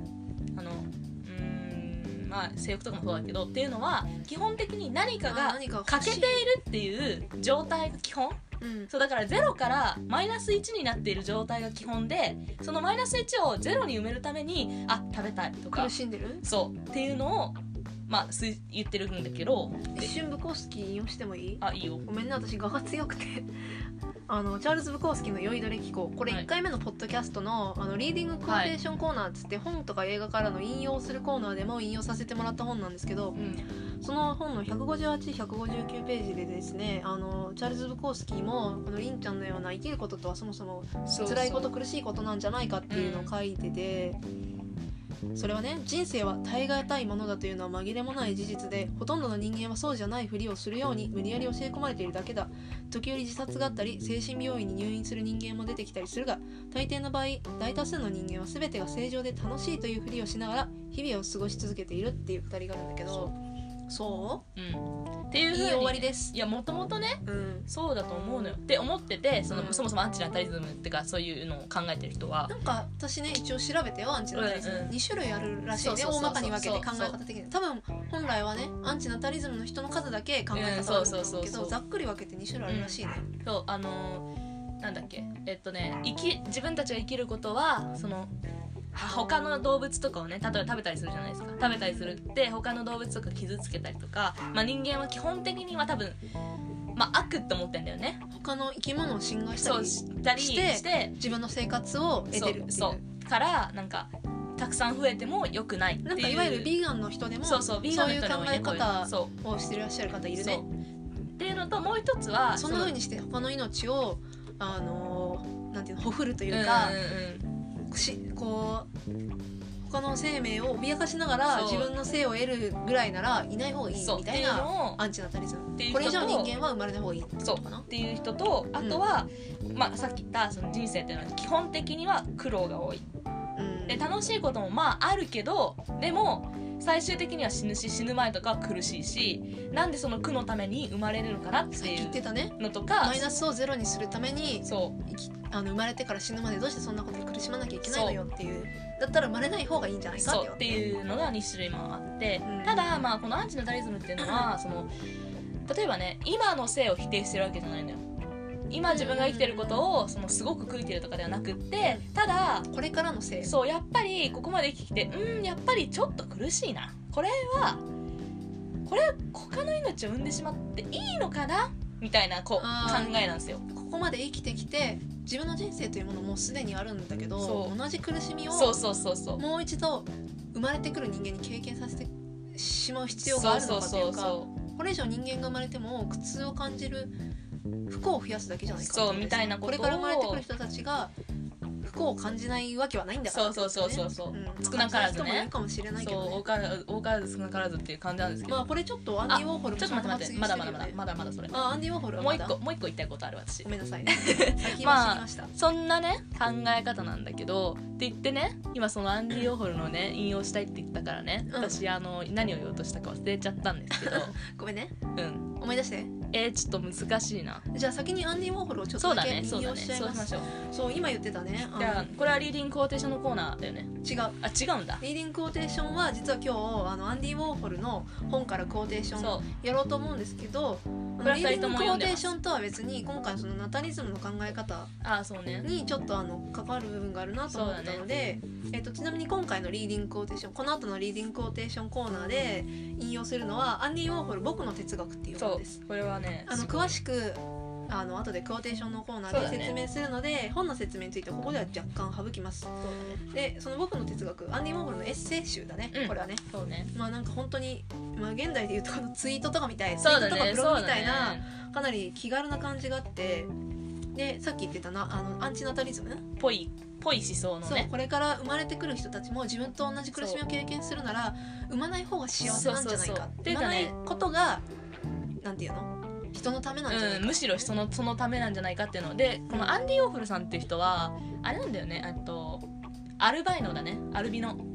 性欲とかもそうだけどっていうのは基本的に何かが欠けているっていう状態が基本。そうだから0からマイナス1になっている状態が基本で、そのマイナス1を0に埋めるために食べたいとか苦しんでるそうっていうのを言ってるんだけど、 一瞬ブコースキー引用してもいい？ いいよ。 ごめんね、私我が強くてチャールズ・ブコースキーの酔いどれ機構、これ1回目のポッドキャストの、リーディングコーテーションコーナーっつって、本とか映画からの引用するコーナーでも引用させてもらった本なんですけど、その本の158、159ページでですね、チャールズ・ブコースキーもりんちゃんのような生きることとはそもそも辛いこと苦しいことなんじゃないかっていうのを書いてて、それはね、人生は耐え難いものだというのは紛れもない事実で、ほとんどの人間はそうじゃないふりをするように無理やり教え込まれているだけだ。時折自殺があったり精神病院に入院する人間も出てきたりするが、大抵の場合大多数の人間は全てが正常で楽しいというふりをしながら日々を過ごし続けているっていうくだりがあるんだけど、そうっていう風に、 いい終わりです。 いや、もともとね、そうだと思うのよって思ってて、そもそもアンチナタリズムってかそういうのを考えてる人はなんか私ね、一応調べてよ、アンチナタリズム、2種類あるらしいね、大まかに分けて考え方的に。多分本来はね、アンチナタリズムの人の数だけ考え方あるんだろうけど、ざっくり分けて2種類あるらしいね。 そう、なんだっけ、自分たちが生きることはその他の動物とかをね、例えば食べたりするじゃないですか。食べたりするって他の動物とか傷つけたりとか、人間は基本的には多分悪って思ってんだよね。 他の生き物を侵害したりして自分の生活を得てるっていう。 そうからたくさん増えても良くないっていう、 いわゆるビーガンの人でもそういう考え方をしてらっしゃる方いるね。 っていうのと、もう一つはそんな風にして他の命をなんていうの、ほふるというか、こう他の生命を脅かしながら自分の生を得るぐらいならいない方がいいみたいなアンチナタリズム。これ以上人間は生まれない方がいいってことかなっていう人と、あとは、さっき言ったその人生っていうのは基本的には苦労が多い、で楽しいこともあるけど、でも最終的には死ぬし、死ぬ前とかは苦しいし、なんでその苦のために生まれるのかなっていうのとか、 マイナスをゼロにするために生まれてから死ぬまでどうしてそんなことに苦しまなきゃいけないのよっていう、だったら生まれない方がいいんじゃないかっていうのが2種類もあって、ただこのアンチナタリズムっていうのは例えばね、今の性を否定してるわけじゃないのよ。今自分が生きてることをすごく悔いてるとかではなくって、ただこれからの性、 そう、やっぱりここまで生きてきて、やっぱりちょっと苦しいな、これ他の命を産んでしまっていいのかなみたいな考えなんですよ。 ここまで生きてきて自分の人生というものもすでにあるんだけど、同じ苦しみをもう一度生まれてくる人間に経験させてしまう必要があるのかというか、これ以上人間が生まれても苦痛を感じる不幸を増やすだけじゃないかみたいなことを、 これから生まれてくる人たちが不幸を感じないわけはないんだから、ね、 そう、少なからずね、 人もいるかもしれないけど、ね、 多からず少なからずっていう感じなんですけど、 まあこれちょっとアンディ・ウォーホルもちょっと待って、まだそれ、 アンディ・ウォーホルはまだもう一個言いたいことある。私ごめんなさいね最近は知りました、 そんなね考え方なんだけどって言ってね、今そのアンディ・ウォーホルのね引用したいって言ったからね、私何を言おうとしたか忘れちゃったんですけどごめんね、思い出して。 ちょっと難しいな。 じゃあ先にアンディ・ウォーホルをちょっとだけ引用しちゃいます。 そうしましょう。 そう今言ってたね。 じゃあこれはリーディングクォーテーションのコーナーだよね。 違うんだ。 リーディングクォーテーションは実は今日アンディ・ウォーホルの本からクォーテーションやろうと思うんですけど、リーディングクォーテーションとは別に今回そのナタリズムの考え方にちょっと関わる部分があるなと思ったので、ちなみに今回のリーディングクォーテーション、この後のリーディングクォーテーションコーナーで引用するのはアンディ・ウォーホル僕の哲学っていう本です。 これはね詳しく後でクォーテーションのコーナーで説明するので、本の説明についてここでは若干省きます。でその僕の哲学、アンディ・ウォーホルのエッセイ集だね、これはね。 そうね、 まあなんか本当に、現代でいうとこのツイートとかみたい、ツイートとかブログみたいな、かなり気軽な感じがあって、でさっき言ってたアンチナタリズムぽい思想のね、 そうこれから生まれてくる人たちも自分と同じ苦しみを経験するなら産まない方が幸せなんじゃないか、産まないことがなんていうの、人のためなんじゃないか、 むしろそのためなんじゃないかっていうので、このアンディ・ウォーホルさんっていう人はあれなんだよね、アルバイノだね、アルビノ、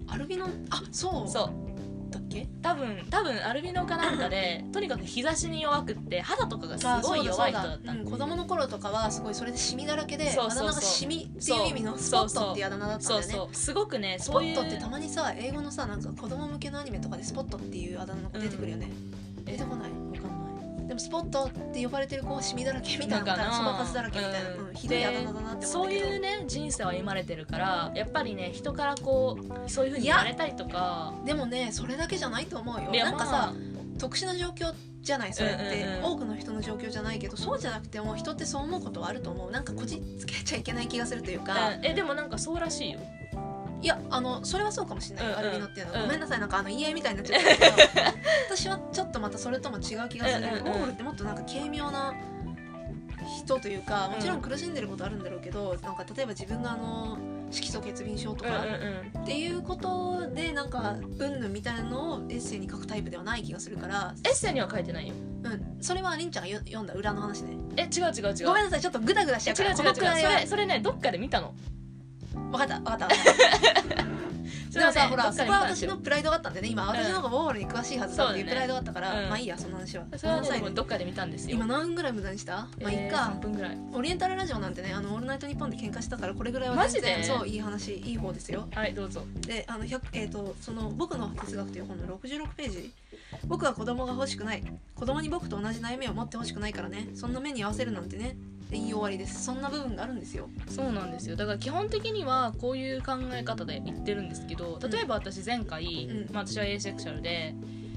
そうだっけ、 多分アルビノかなんかでとにかく日差しに弱くって肌とかがすごい弱い人だった、 子供の頃とかはすごいそれでシミだらけで、あだ名がシミっていう意味のスポットっていうあだ名だったんだよね。 そうすごくね、 スポットってたまにさ、英語のさなんか子供向けのアニメとかでスポットっていうあだ名の子出てくるよね、出てこない？ わかんない。 でもスポットって呼ばれてる子シミだらけみたいな、そばかすだらけみたいな、ひどいあだ名だなって思うんだけど、 そういうね人生を歩まれてるから、やっぱりね人からこうそういう風に言われたりとか。 でもねそれだけじゃないと思うよ。なんかさ、特殊な状況じゃないそれって、多くの人の状況じゃないけど、そうじゃなくても人ってそう思うことはあると思う。なんかこじつけちゃいけない気がするというか、 でもなんかそうらしいよ。 いやそれはそうかもしれない、アルビノっていうのは、ごめんなさい、なんか言い合いみたいになっちゃったけど私はちょっとまたそれとも違う気がする。ウォーホルってもっとなんか軽妙な人というか、もちろん苦しんでることあるんだろうけど、なんか例えば自分が色素欠乏症とかっていうことでなんかうんぬんみたいなのをエッセイに書くタイプではない気がするから。 エッセイには書いてないよ。 それはりんちゃんが読んだ裏の話ね。 違う。 ごめんなさい、ちょっとグダグダしちゃうから。 違う。それねどっかで見たの。 分かったでもさ、ほらそこは私のプライドがあったんでね、今私の方がウォーホルに詳しいはずだっていうプライドがあったから、まあいいや、その話は。 それはねどっかで見たんですよ。 今何分ぐらい無駄にした？まあいいか、 3分ぐらい。 オリエンタルラジオなんてね、オールナイトニッポンで喧嘩したから、これぐらいは全然そういい話、いい方ですよ。 はい、どうぞ。 でその僕の哲学という本の66ページ、僕は子供が欲しくない、子供に僕と同じ悩みを持って欲しくないからね、そんな目に合わせるなんてね、で言い終わりです。そんな部分があるんですよ。 そうなんですよ。だから基本的にはこういう考え方で言ってるんですけど、例えば私前回、私はエーセクシャルで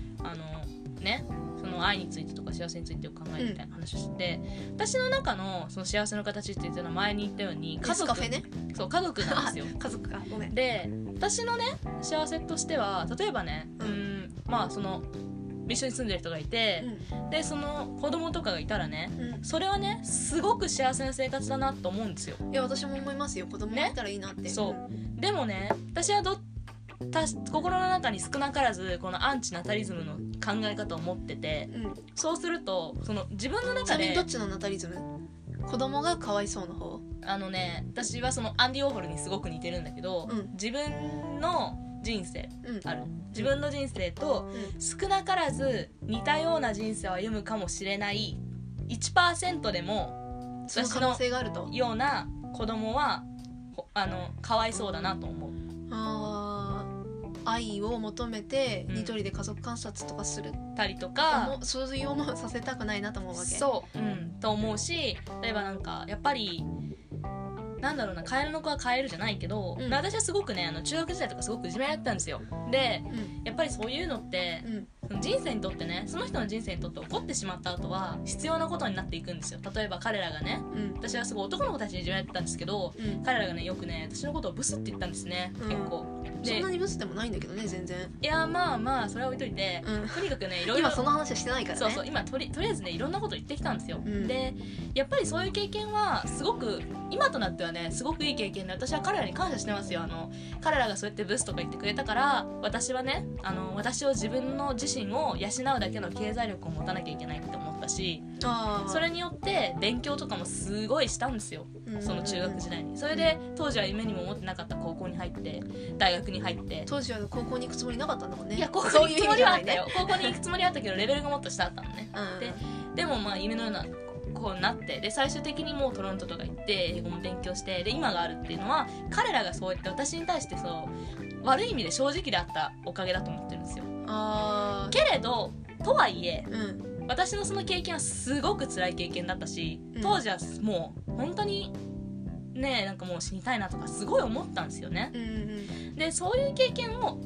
その愛についてとか幸せについてを考えるみたいな話をしてて、私の中のその幸せの形って言ってるのは前に言ったように家族、 そう家族なんですよ。 家族か、ごめん。 で私のね幸せとしては、例えばね、まあその一緒に住んでる人がいて、でその子供とかがいたらね、それはねすごく幸せな生活だなと思うんですよ。 いや私も思いますよ、子供がいたらいいなって。 そうでもね、私は心の中に少なからずこのアンチナタリズムの考え方を持ってて、そうするとその自分の中で、 ちなみにどっちのナタリズム？子供がかわいそうな方？ 私はそのアンディ・ウォーホルにすごく似てるんだけど、自分の人生ある、自分の人生と少なからず似たような人生を歩むかもしれない 1% でも私のような子供はかわいそうだなと思う。 愛を求めてニトリで家族観察とかするたりとか、 そういう思いさせたくないなと思うわけ。 と思うし、例えばなんかやっぱりなんだろうな、カエルの子はカエルじゃないけど、私はすごくね中学時代とかすごくいじめられてたんですよ。で、やっぱりそういうのって、 人生にとってね、その人の人生にとって起こってしまった後は必要なことになっていくんですよ。例えば彼らがね、私はすごい男の子たちにいじめられてたんですけど、彼らがねよくね私のことをブスって言ったんですね、結構。 そんなにブスでもないんだけどね、全然。 いやまあそれは置いといて、とにかくねいろいろ今その話はしてないからね。 そうそう今とりあえずねいろんなこと言ってきたんですよ、でやっぱりそういう経験はすごく今となってはねすごくいい経験で、私は彼らに感謝してますよ。彼らがそうやってブスとか言ってくれたから、私はね私を自分の自身を養うだけの経済力を持たなきゃいけないって思ったし、それによって勉強とかもすごいしたんですよ、その中学時代に。それで当時は夢にも思ってなかった高校に入って大学に入って。 当時は高校に行くつもりなかったんだもんね。 いや高校に行くつもりはあったよ、高校に行くつもりはあったけどレベルがもっと下だったのね、でもまあ夢のようなこうなって、で最終的にもうトロントとか行って英語も勉強して、で今があるっていうのは彼らがそうやって私に対してそう悪い意味で正直であったおかげだと思ってるんですよ。けれどとはいえ、私のその経験はすごく辛い経験だったし、当時はもう本当にねなんかもう死にたいなとかすごい思ったんですよね、でそういう経験を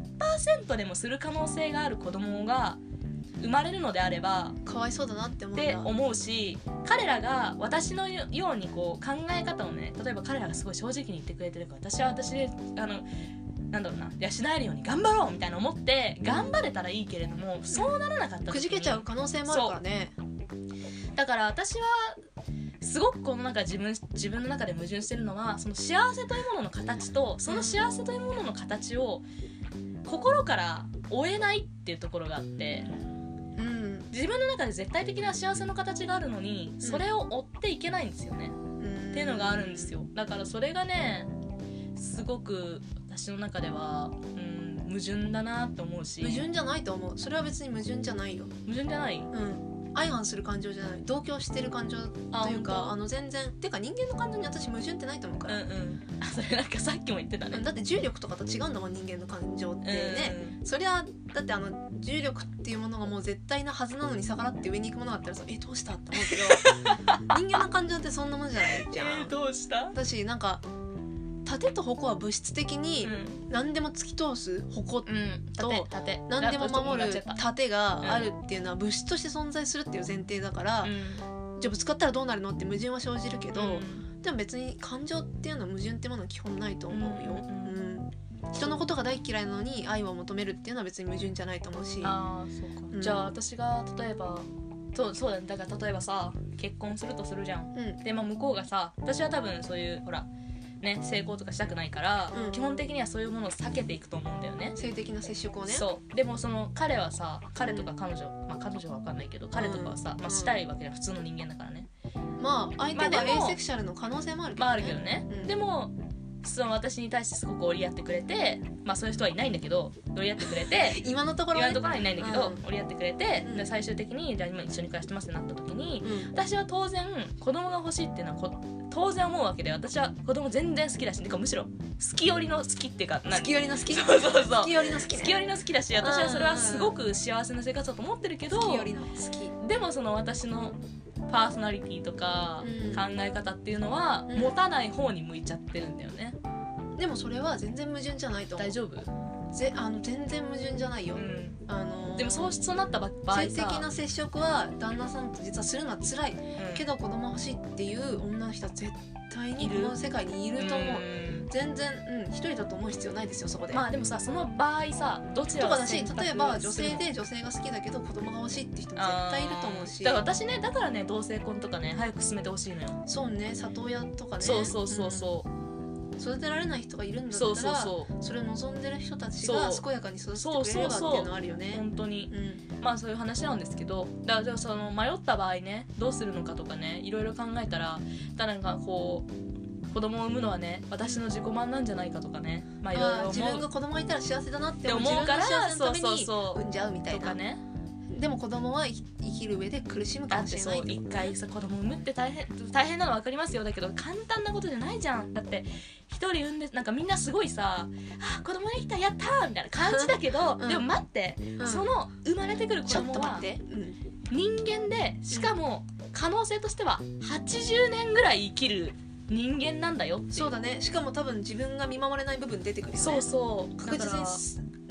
1% でもする可能性がある子供が生まれるのであればかわいそうだなって思うし、彼らが私のようにこう考え方をね、例えば彼らがすごい正直に言ってくれてるから、私は私でなんだろうな、養えるように頑張ろうみたいな思って頑張れたらいいけれども、そうならなかった時にくじけちゃう可能性もあるからね。 だから私はすごくこの中自分の中で矛盾してるのは、その幸せというものの形と、その幸せというものの形を心から追えないっていうところがあって、自分の中で絶対的な幸せの形があるのにそれを追っていけないんですよね、っていうのがあるんですよ。だからそれがねすごく私の中では、矛盾だなって思うし。 矛盾じゃないと思う。それは別に矛盾じゃないよ。 矛盾じゃない？ 相反する感情じゃない、同居してる感情というか、全然てか人間の感情に私矛盾ってないと思うから、 それなんかさっきも言ってたね、 だって重力とかと違うんだもん、人間の感情ってね、そりゃだって重力っていうものがもう絶対なはずなのに逆らって上に行くものがあったらさ、どうしたって思うけど人間の感情ってそんなもんじゃないじゃん。 どうした？ 私なんか盾と矛は物質的に何でも突き通す矛と何でも守る盾があるっていうのは物質として存在するっていう前提だから、じゃあぶつかったらどうなるのって矛盾は生じるけど、でも別に感情っていうのは矛盾ってものは基本ないと思うよ、人のことが大嫌いなのに愛を求めるっていうのは別に矛盾じゃないと思うし。 そうか、じゃあ私が例えばそうだね、だから例えばさ結婚するとするじゃん、で向こうがさ、私は多分そういうほらね、成功とかしたくないから、基本的にはそういうものを避けていくと思うんだよね、 性的な接触をね。 そうでもその彼はさ、彼とか彼女、彼女は分かんないけど彼とかはさ、したいわけじゃん、普通の人間だからね。 相手がエーセクシャルの可能性もあるけどね。 あるけどね、でもその私に対してすごく折り合ってくれて、そういう人はいないんだけど折り合ってくれて今のところは、ね、 はいないんだけど、折り合ってくれて、で最終的にじゃあ今一緒に暮らしてますってなった時に、私は当然子供が欲しいっていうのは当然思うわけで、私は子供全然好きだし、むしろ好き寄りの好きっていうか、 好き寄りの好き、 そう好き寄りの好き、ね、 好き寄りの好きだし、私はそれはすごく幸せな生活だと思ってるけど、 好き寄りの好きでもその私のパーソナリティとか考え方っていうのは持たない方に向いちゃってるんだよね、 でもそれは全然矛盾じゃないと思う。 大丈夫？ 全然矛盾じゃないよ、 でもそうなった場合さ、 性的な接触は旦那さんと実はするのは辛い、けど子供欲しいっていう女の人は絶対にこの世界にいると思う、全然、一人だと思う必要ないですよ、そこで。 でもさ、その場合さ、どちらが選択するの？例えば女性で女性が好きだけど子供が欲しいって人も絶対いると思うし、 だから私ね、だからね、同性婚とかね早く進めてほしいのよ。 そうね、里親とかね、育てられない人がいるんだったら、それを望んでる人たちが健やかに育ててくれればっていうのはあるよね。 本当に、そういう話なんですけど、だからその迷った場合ね、どうするのかとかね、いろいろ考えたら、なんかこう子供を産むのはね、私の自己満なんじゃないかとかね、いろいろ思う。 自分が子供がいたら幸せだなって思うから、自分の幸せのために産んじゃうみたいな。とかね。でも子供は生きる上で苦しむかもしれない。 一回さ、子供産むって大変なの分かりますよ。だけど簡単なことじゃないじゃん。だって一人産んで、なんかみんなすごいさ、子供できた、やったーみたいな感じだけど、でも待って、その生まれてくる子供は人間で、しかも可能性としては80年ぐらい生きる人間なんだよっていう。 そうだね。しかも多分自分が見守れない部分出てくるよね。 そう確実に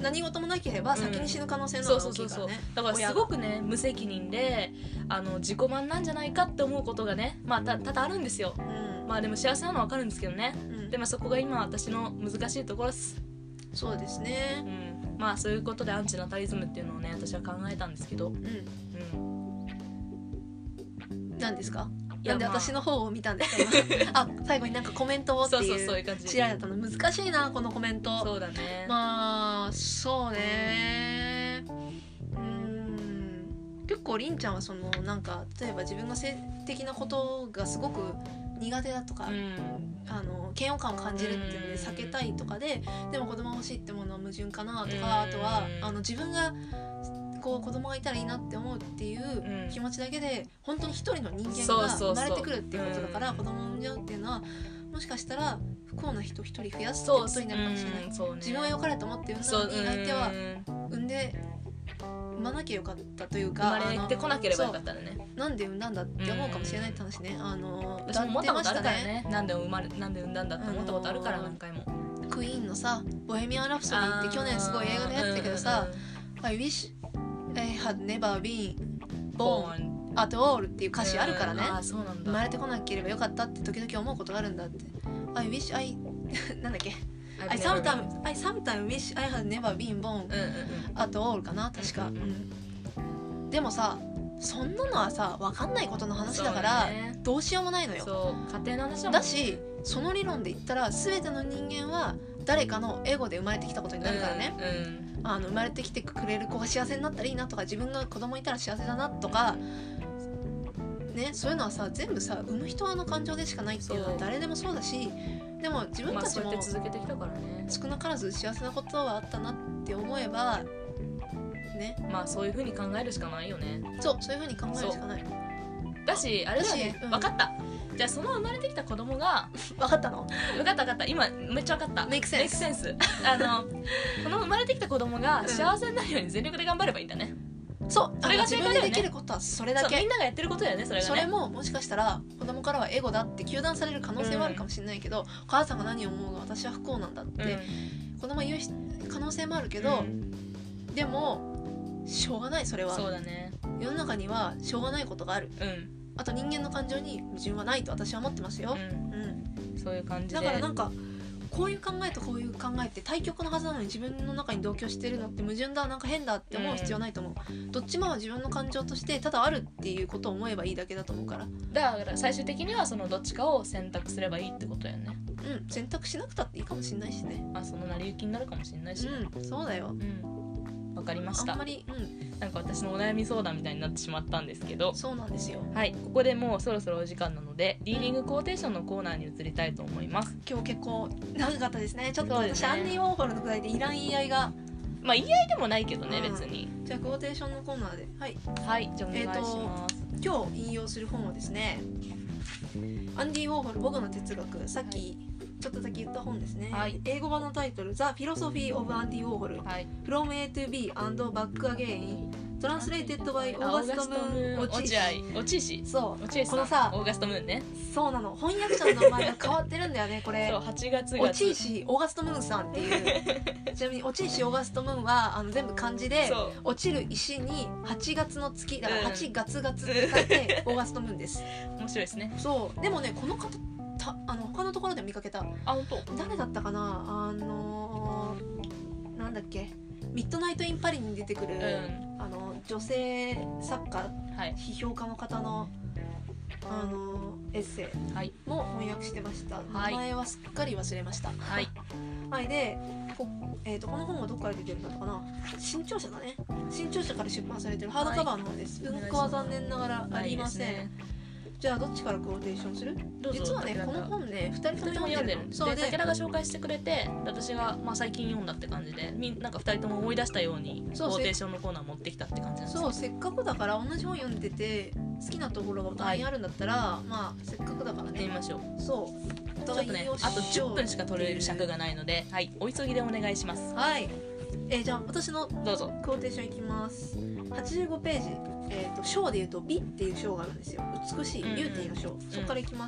何事もなければ先に死ぬ可能性の方が大きいからね。 だからすごくね無責任で自己満なんじゃないかって思うことがね、まあ多々あるんですよ、まあでも幸せなのは分かるんですけどね、でもそこが今私の難しいところです。 そうですね、 まあそういうことでアンチナタリズムっていうのをね私は考えたんですけど、 何ですか？なんで私の方を見たんですか？あ、最後になんかコメントをっていう知られたの難しいなこのコメント。 そうだね。 まあそうね。結構りんちゃんはそのなんか例えば自分の性的なことがすごく苦手だとか、嫌悪感を感じるっていうので避けたいとかで、でも子供が欲しいってものは矛盾かなとか、あとは自分がこう子供がいたらいいなって思うっていう気持ちだけで本当に一人の人間が生まれてくるっていうことだから子供を産んじゃうっていうのはもしかしたら不幸な人一人増やすってことになるかもしれない。自分は良かれと思って産んだのに相手は産まなきゃよかったというか生まれてこなければよかったらね、 なんで産んだんだって思うかもしれないって話ね。 私も思ったことあるからね、なんで産んだんだって思ったことあるから何回も。 クイーンのさボヘミアン・ラプソディって去年すごい映画でやったけどさ、I wish I had never been born at all っていう歌詞あるからね、生まれてこなければよかったって時々思うことがあるんだって。 I wish I なんだっけ、I sometimes wish I had never been born at all かな確か、でもさそんなのはさ分かんないことの話だからどうしようもないのよ。 そう家庭の話だし、その理論で言ったら全ての人間は誰かのエゴで生まれてきたことになるからね、生まれてきてくれる子が幸せになったらいいなとか、自分が子供いたら幸せだなとかね、そういうのはさ全部さ産む人の感情でしかないっていうのは誰でもそうだし、でも自分たちも少なからず幸せなことはあったなって思えばね、 まあそういう風に考えるしかないよね。 そういう風に考えるしかない。 だしあれだよね、分かった。じゃあその生まれてきた子供が分かったの？ 分かった今めっちゃ分かった。 メイクセンスこの生まれてきた子供が幸せになるように全力で頑張ればいいんだね。 そう、それが自分でできることはそれだけ。 みんながやってることだよね、それがね。 それももしかしたら子供からはエゴだって糾弾される可能性はあるかもしれないけど、お母さんが何を思うが私は不幸なんだって子供は言う可能性もあるけど、でもしょうがない。それはそうだね。 世の中にはしょうがないことがある、あと人間の感情に矛盾はないと私は思ってますよ、 そういう感じで。 だからなんかこういう考えとこういう考えって対極のはずなのに自分の中に同居してるのって矛盾だ、なんか変だって思う必要ないと思う、どっちもは自分の感情としてただあるっていうことを思えばいいだけだと思うから。 だから最終的にはそのどっちかを選択すればいいってことやね。 選択しなくたっていいかもしれないしね。 その成り行きになるかもしれないし、 そうだよ。 わかりました。 あんまり、 なんか私のお悩み相談みたいになってしまったんですけど、 そうなんですよ。 はい、ここでもうそろそろお時間なのでリーディングコーテーションのコーナーに移りたいと思います。 今日結構長かったですね。ちょっと私、アンディ・ウォーホルのくらいでいらん言い合いが、 まあ言い合いでもないけどね、別に。 じゃあコーテーションのコーナーで、 はい、じゃあお願いします。 今日引用する本はですね、アンディ・ウォーホル僕の哲学、さっきちょっとだけ言った本ですね、英語版のタイトル The Philosophy of Andy Warhol、From A to B and Back Again Translated by オーガストムーン落ち石。 そう落石さん、 このさオーガストムーンね。 そうなの、翻訳者の名前が変わってるんだよねこれ。 そう、8月落ち石オーガストムーンさんっていうちなみに落ち石オーガストムーンは全部漢字で落ちる石に8月の月だから8月月って書いてオーガストムーンです。 面白いですね。 そうでもね、この方他のところで見かけた。 本当？ 誰だったかな、なんだっけ、ミッドナイト・イン・パリに出てくる、女性作家、批評家の方のエッセイも翻訳してました、名前はすっかり忘れました。でこの本はどこから出てるんだったかな、新潮社だね。新潮社から出版されてるハードカバーの本です。文庫は残念ながらありません。じゃあどっちからクオーテーションする？実はねこの本ね2人とも読んでる。 そうで、武田が紹介してくれて、私が最近読んだって感じで、なんか2人とも思い出したようにクオーテーションのコーナー持ってきたって感じなんです。 そう、せっかくだから同じ本読んでて好きなところがお互いにあるんだったら、まあせっかくだからね見ましょう。 そうちょっとね、あと10分しか取れる尺がないので、お急ぎでお願いします。 じゃあ私のどうぞクオーテーションいきます。85ページ、章でいうと美っていう章があるんですよ。美しい、ビューティーの章、そこからいきます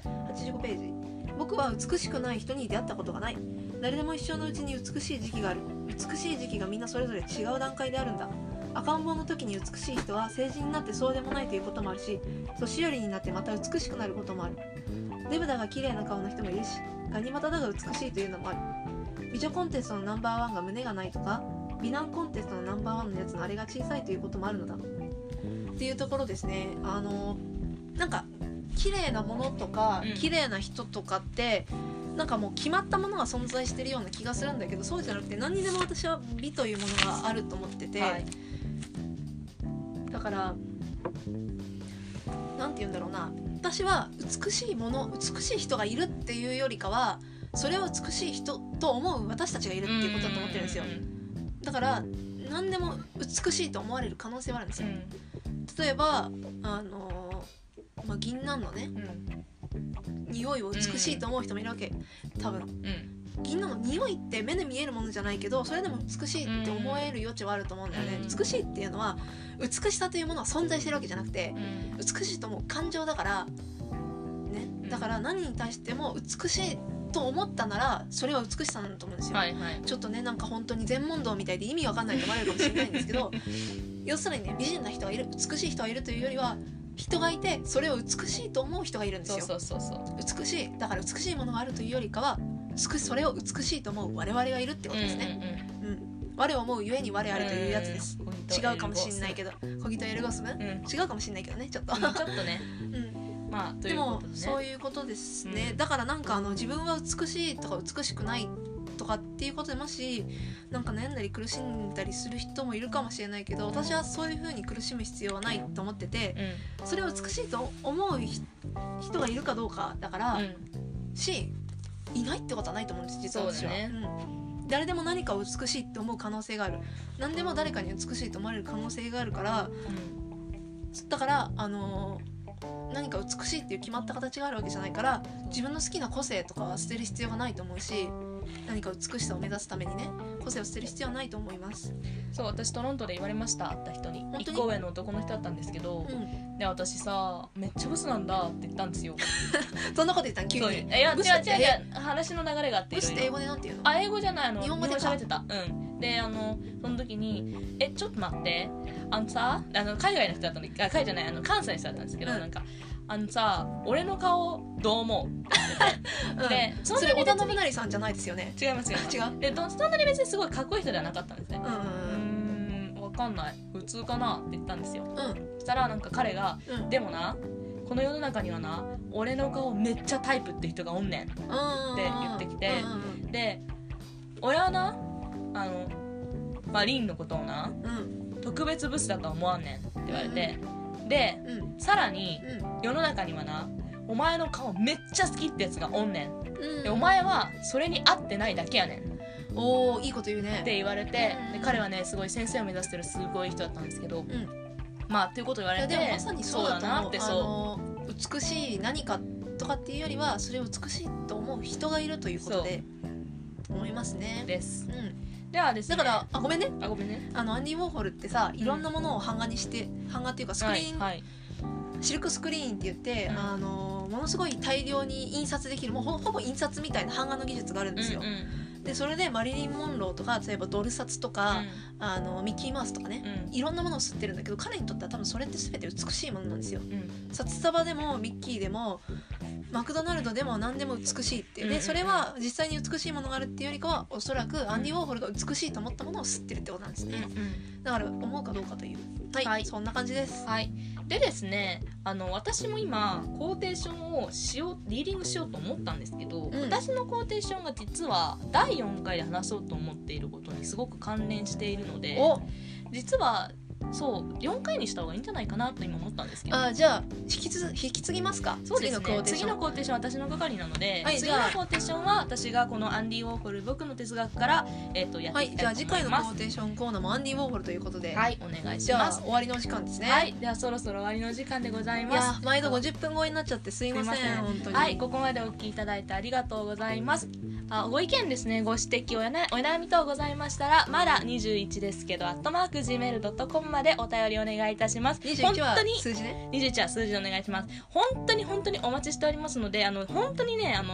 。85ページ。僕は美しくない人に出会ったことがない。誰でも一生のうちに美しい時期がある。 美しい時期がみんなそれぞれ違う段階であるんだ。赤ん坊の時に美しい人は成人になってそうでもないということもあるし、年寄りになってまた美しくなることもある。デブだが綺麗な顔の人もいるし、ガニ股だが美しいというのもある。美女コンテストのナンバーワンが胸がないとか、美男コンテストのナンバーワンのやつのあれが小さいということもあるのだっていうところですね。なんか綺麗なものとか、綺麗な人とかってなんかもう決まったものが存在してるような気がするんだけど、そうじゃなくて何にでも私は美というものがあると思ってて、はい、だからなんて言うんだろうな、私は美しいもの、美しい人がいるっていうよりかは、それを美しい人と思う私たちがいるっていうことだと思ってるんですよ。だから何でも美しいと思われる可能性はあるんですよ。例えば銀杏のね、匂いを美しいと思う人もいるわけ、多分。銀杏の匂いって目で見えるものじゃないけど、それでも美しいって思える余地はあると思うんだよね。美しいっていうのは、美しさというものは存在してるわけじゃなくて、美しいと思う感情だからね。だから何に対しても美しいと思ったなら、それは美しさなんだと思うんですよ。ちょっとね、なんか本当に全問答みたいで意味わかんないと思われるかもしれないんですけど要するにね、美人な人がいる、美しい人がいるというよりは、人がいてそれを美しいと思う人がいるんですよ。美しい、だから美しいものがあるというよりかは、それを美しいと思う我々がいるってことですね。我を思うゆえに我あるというやつです。違うかもしんないけど、コギトエルゴスム、違うかもしんないけどね、ちょっとちょっとねまあ、 でもそういうことですね。だからなんか自分は美しいとか美しくないとかっていうことで、もしなんか悩んだり苦しんだりする人もいるかもしれないけど、私はそういう風に苦しむ必要はないと思ってて、それを美しいと思う人がいるかどうかだから、しいないってことはないと思うんです、実は私は。誰でも何かを美しいって思う可能性がある。何でも誰かに美しいと思われる可能性があるから、だから何か美しいっていう決まった形があるわけじゃないから、自分の好きな個性とかは捨てる必要がないと思うし、何か美しさを目指すためにね、個性を捨てる必要はないと思います。 そう、私トロントで言われました、会った人に。1個上の男の人だったんですけど、で私さ、めっちゃブスなんだって言ったんですよそんなこと言ったん急に。 いや違う話の流れがあって、 ブスって英語でなんて言うの？ 英語じゃない、 日本語で喋ってた。でその時にちょっと待って、さ海外の人だったんで、海外じゃない、関西の人だったんですけど、なんかさ、俺の顔どう思うで、 それ織田信成さんじゃないですよね。 違います違う。でそんなに別にすごいかっこいい人ではなかったんですね。わかんない、普通かなって言ったんですよ。そしたらなんか彼が、でもな、この世の中にはな、俺の顔めっちゃタイプって人がおんねんって言ってきて、で俺はな、リンのことをな、特別ブスだとは思わんねんって言われて、で、さらに、世の中にはな、お前の顔めっちゃ好きってやつがおんねん、でお前はそれに合ってないだけやねん。 おー、いいこと言うねって言われて、で彼はね、すごい先生を目指してるすごい人だったんですけど、まあっていうこと言われて、 でもまさにそうだなって。美しい何かとかっていうよりは、それを美しいと思う人がいるということで思いますね。 です。ではですね、 だからごめんね、 ごめんね、 アンディ・ウォーホルってさ、いろんなものを版画にして、版画っていうかスクリーン、シルクスクリーンって言って、ものすごい大量に印刷できる、もうほぼ印刷みたいな版画の技術があるんですよ。でそれでマリリン・モンローとか、例えばドル札とか、ミッキーマウスとかね、いろんなものを吸ってるんだけど、彼にとっては多分それって全て美しいものなんですよ。札束でもミッキーでもマクドナルドでも何でも美しいっていう、でそれは実際に美しいものがあるっていうよりかは、おそらくアンディ・ウォーホルが美しいと思ったものを吸ってるってことなんですね。だから思うかどうかという、そんな感じです。 でですね、私も今コーテーションをリーディングしようと思ったんですけど、私のコーテーションが実は第4回で話そうと思っていることにすごく関連しているので、実はそう4回にした方がいいんじゃないかなと今思ったんですけど、 じゃあ引き継ぎますか。 そうですね、次のコーテーションは私の係なので、次のコーテーションは私がこのアンディ・ウォーホル僕の哲学からやっていきたいと思います。 じゃあ次回のコーテーションコーナーもアンディ・ウォーホルということで、 お願いします。 じゃあ終わりの時間ですね。 ではそろそろ終わりの時間でございます。 いや、毎度50分超えになっちゃってすいません本当に。 ここまでお聞きいただいてありがとうございます。ご意見ですね、ご指摘お悩み等ございましたら、まだ21ですけど@gmail.com までお便りお願いいたします。 21は数字ね。 21は数字でお願いします。本当にお待ちしておりますので、本当にね、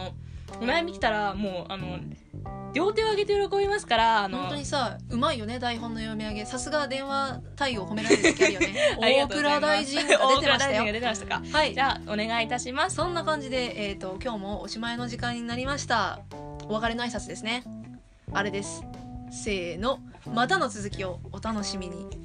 お悩み来たらもう両手を挙げて喜びますから、 本当にさうまいよね台本の読み上げ。さすが電話対応褒められる時あるよね大倉大臣が出てましたよ。 大倉大臣が出てましたか。 はい、 じゃあお願いいたします。 そんな感じで、今日もおしまいの時間になりました。お別れの挨拶ですね。あれです。せーの、またの続きをお楽しみに。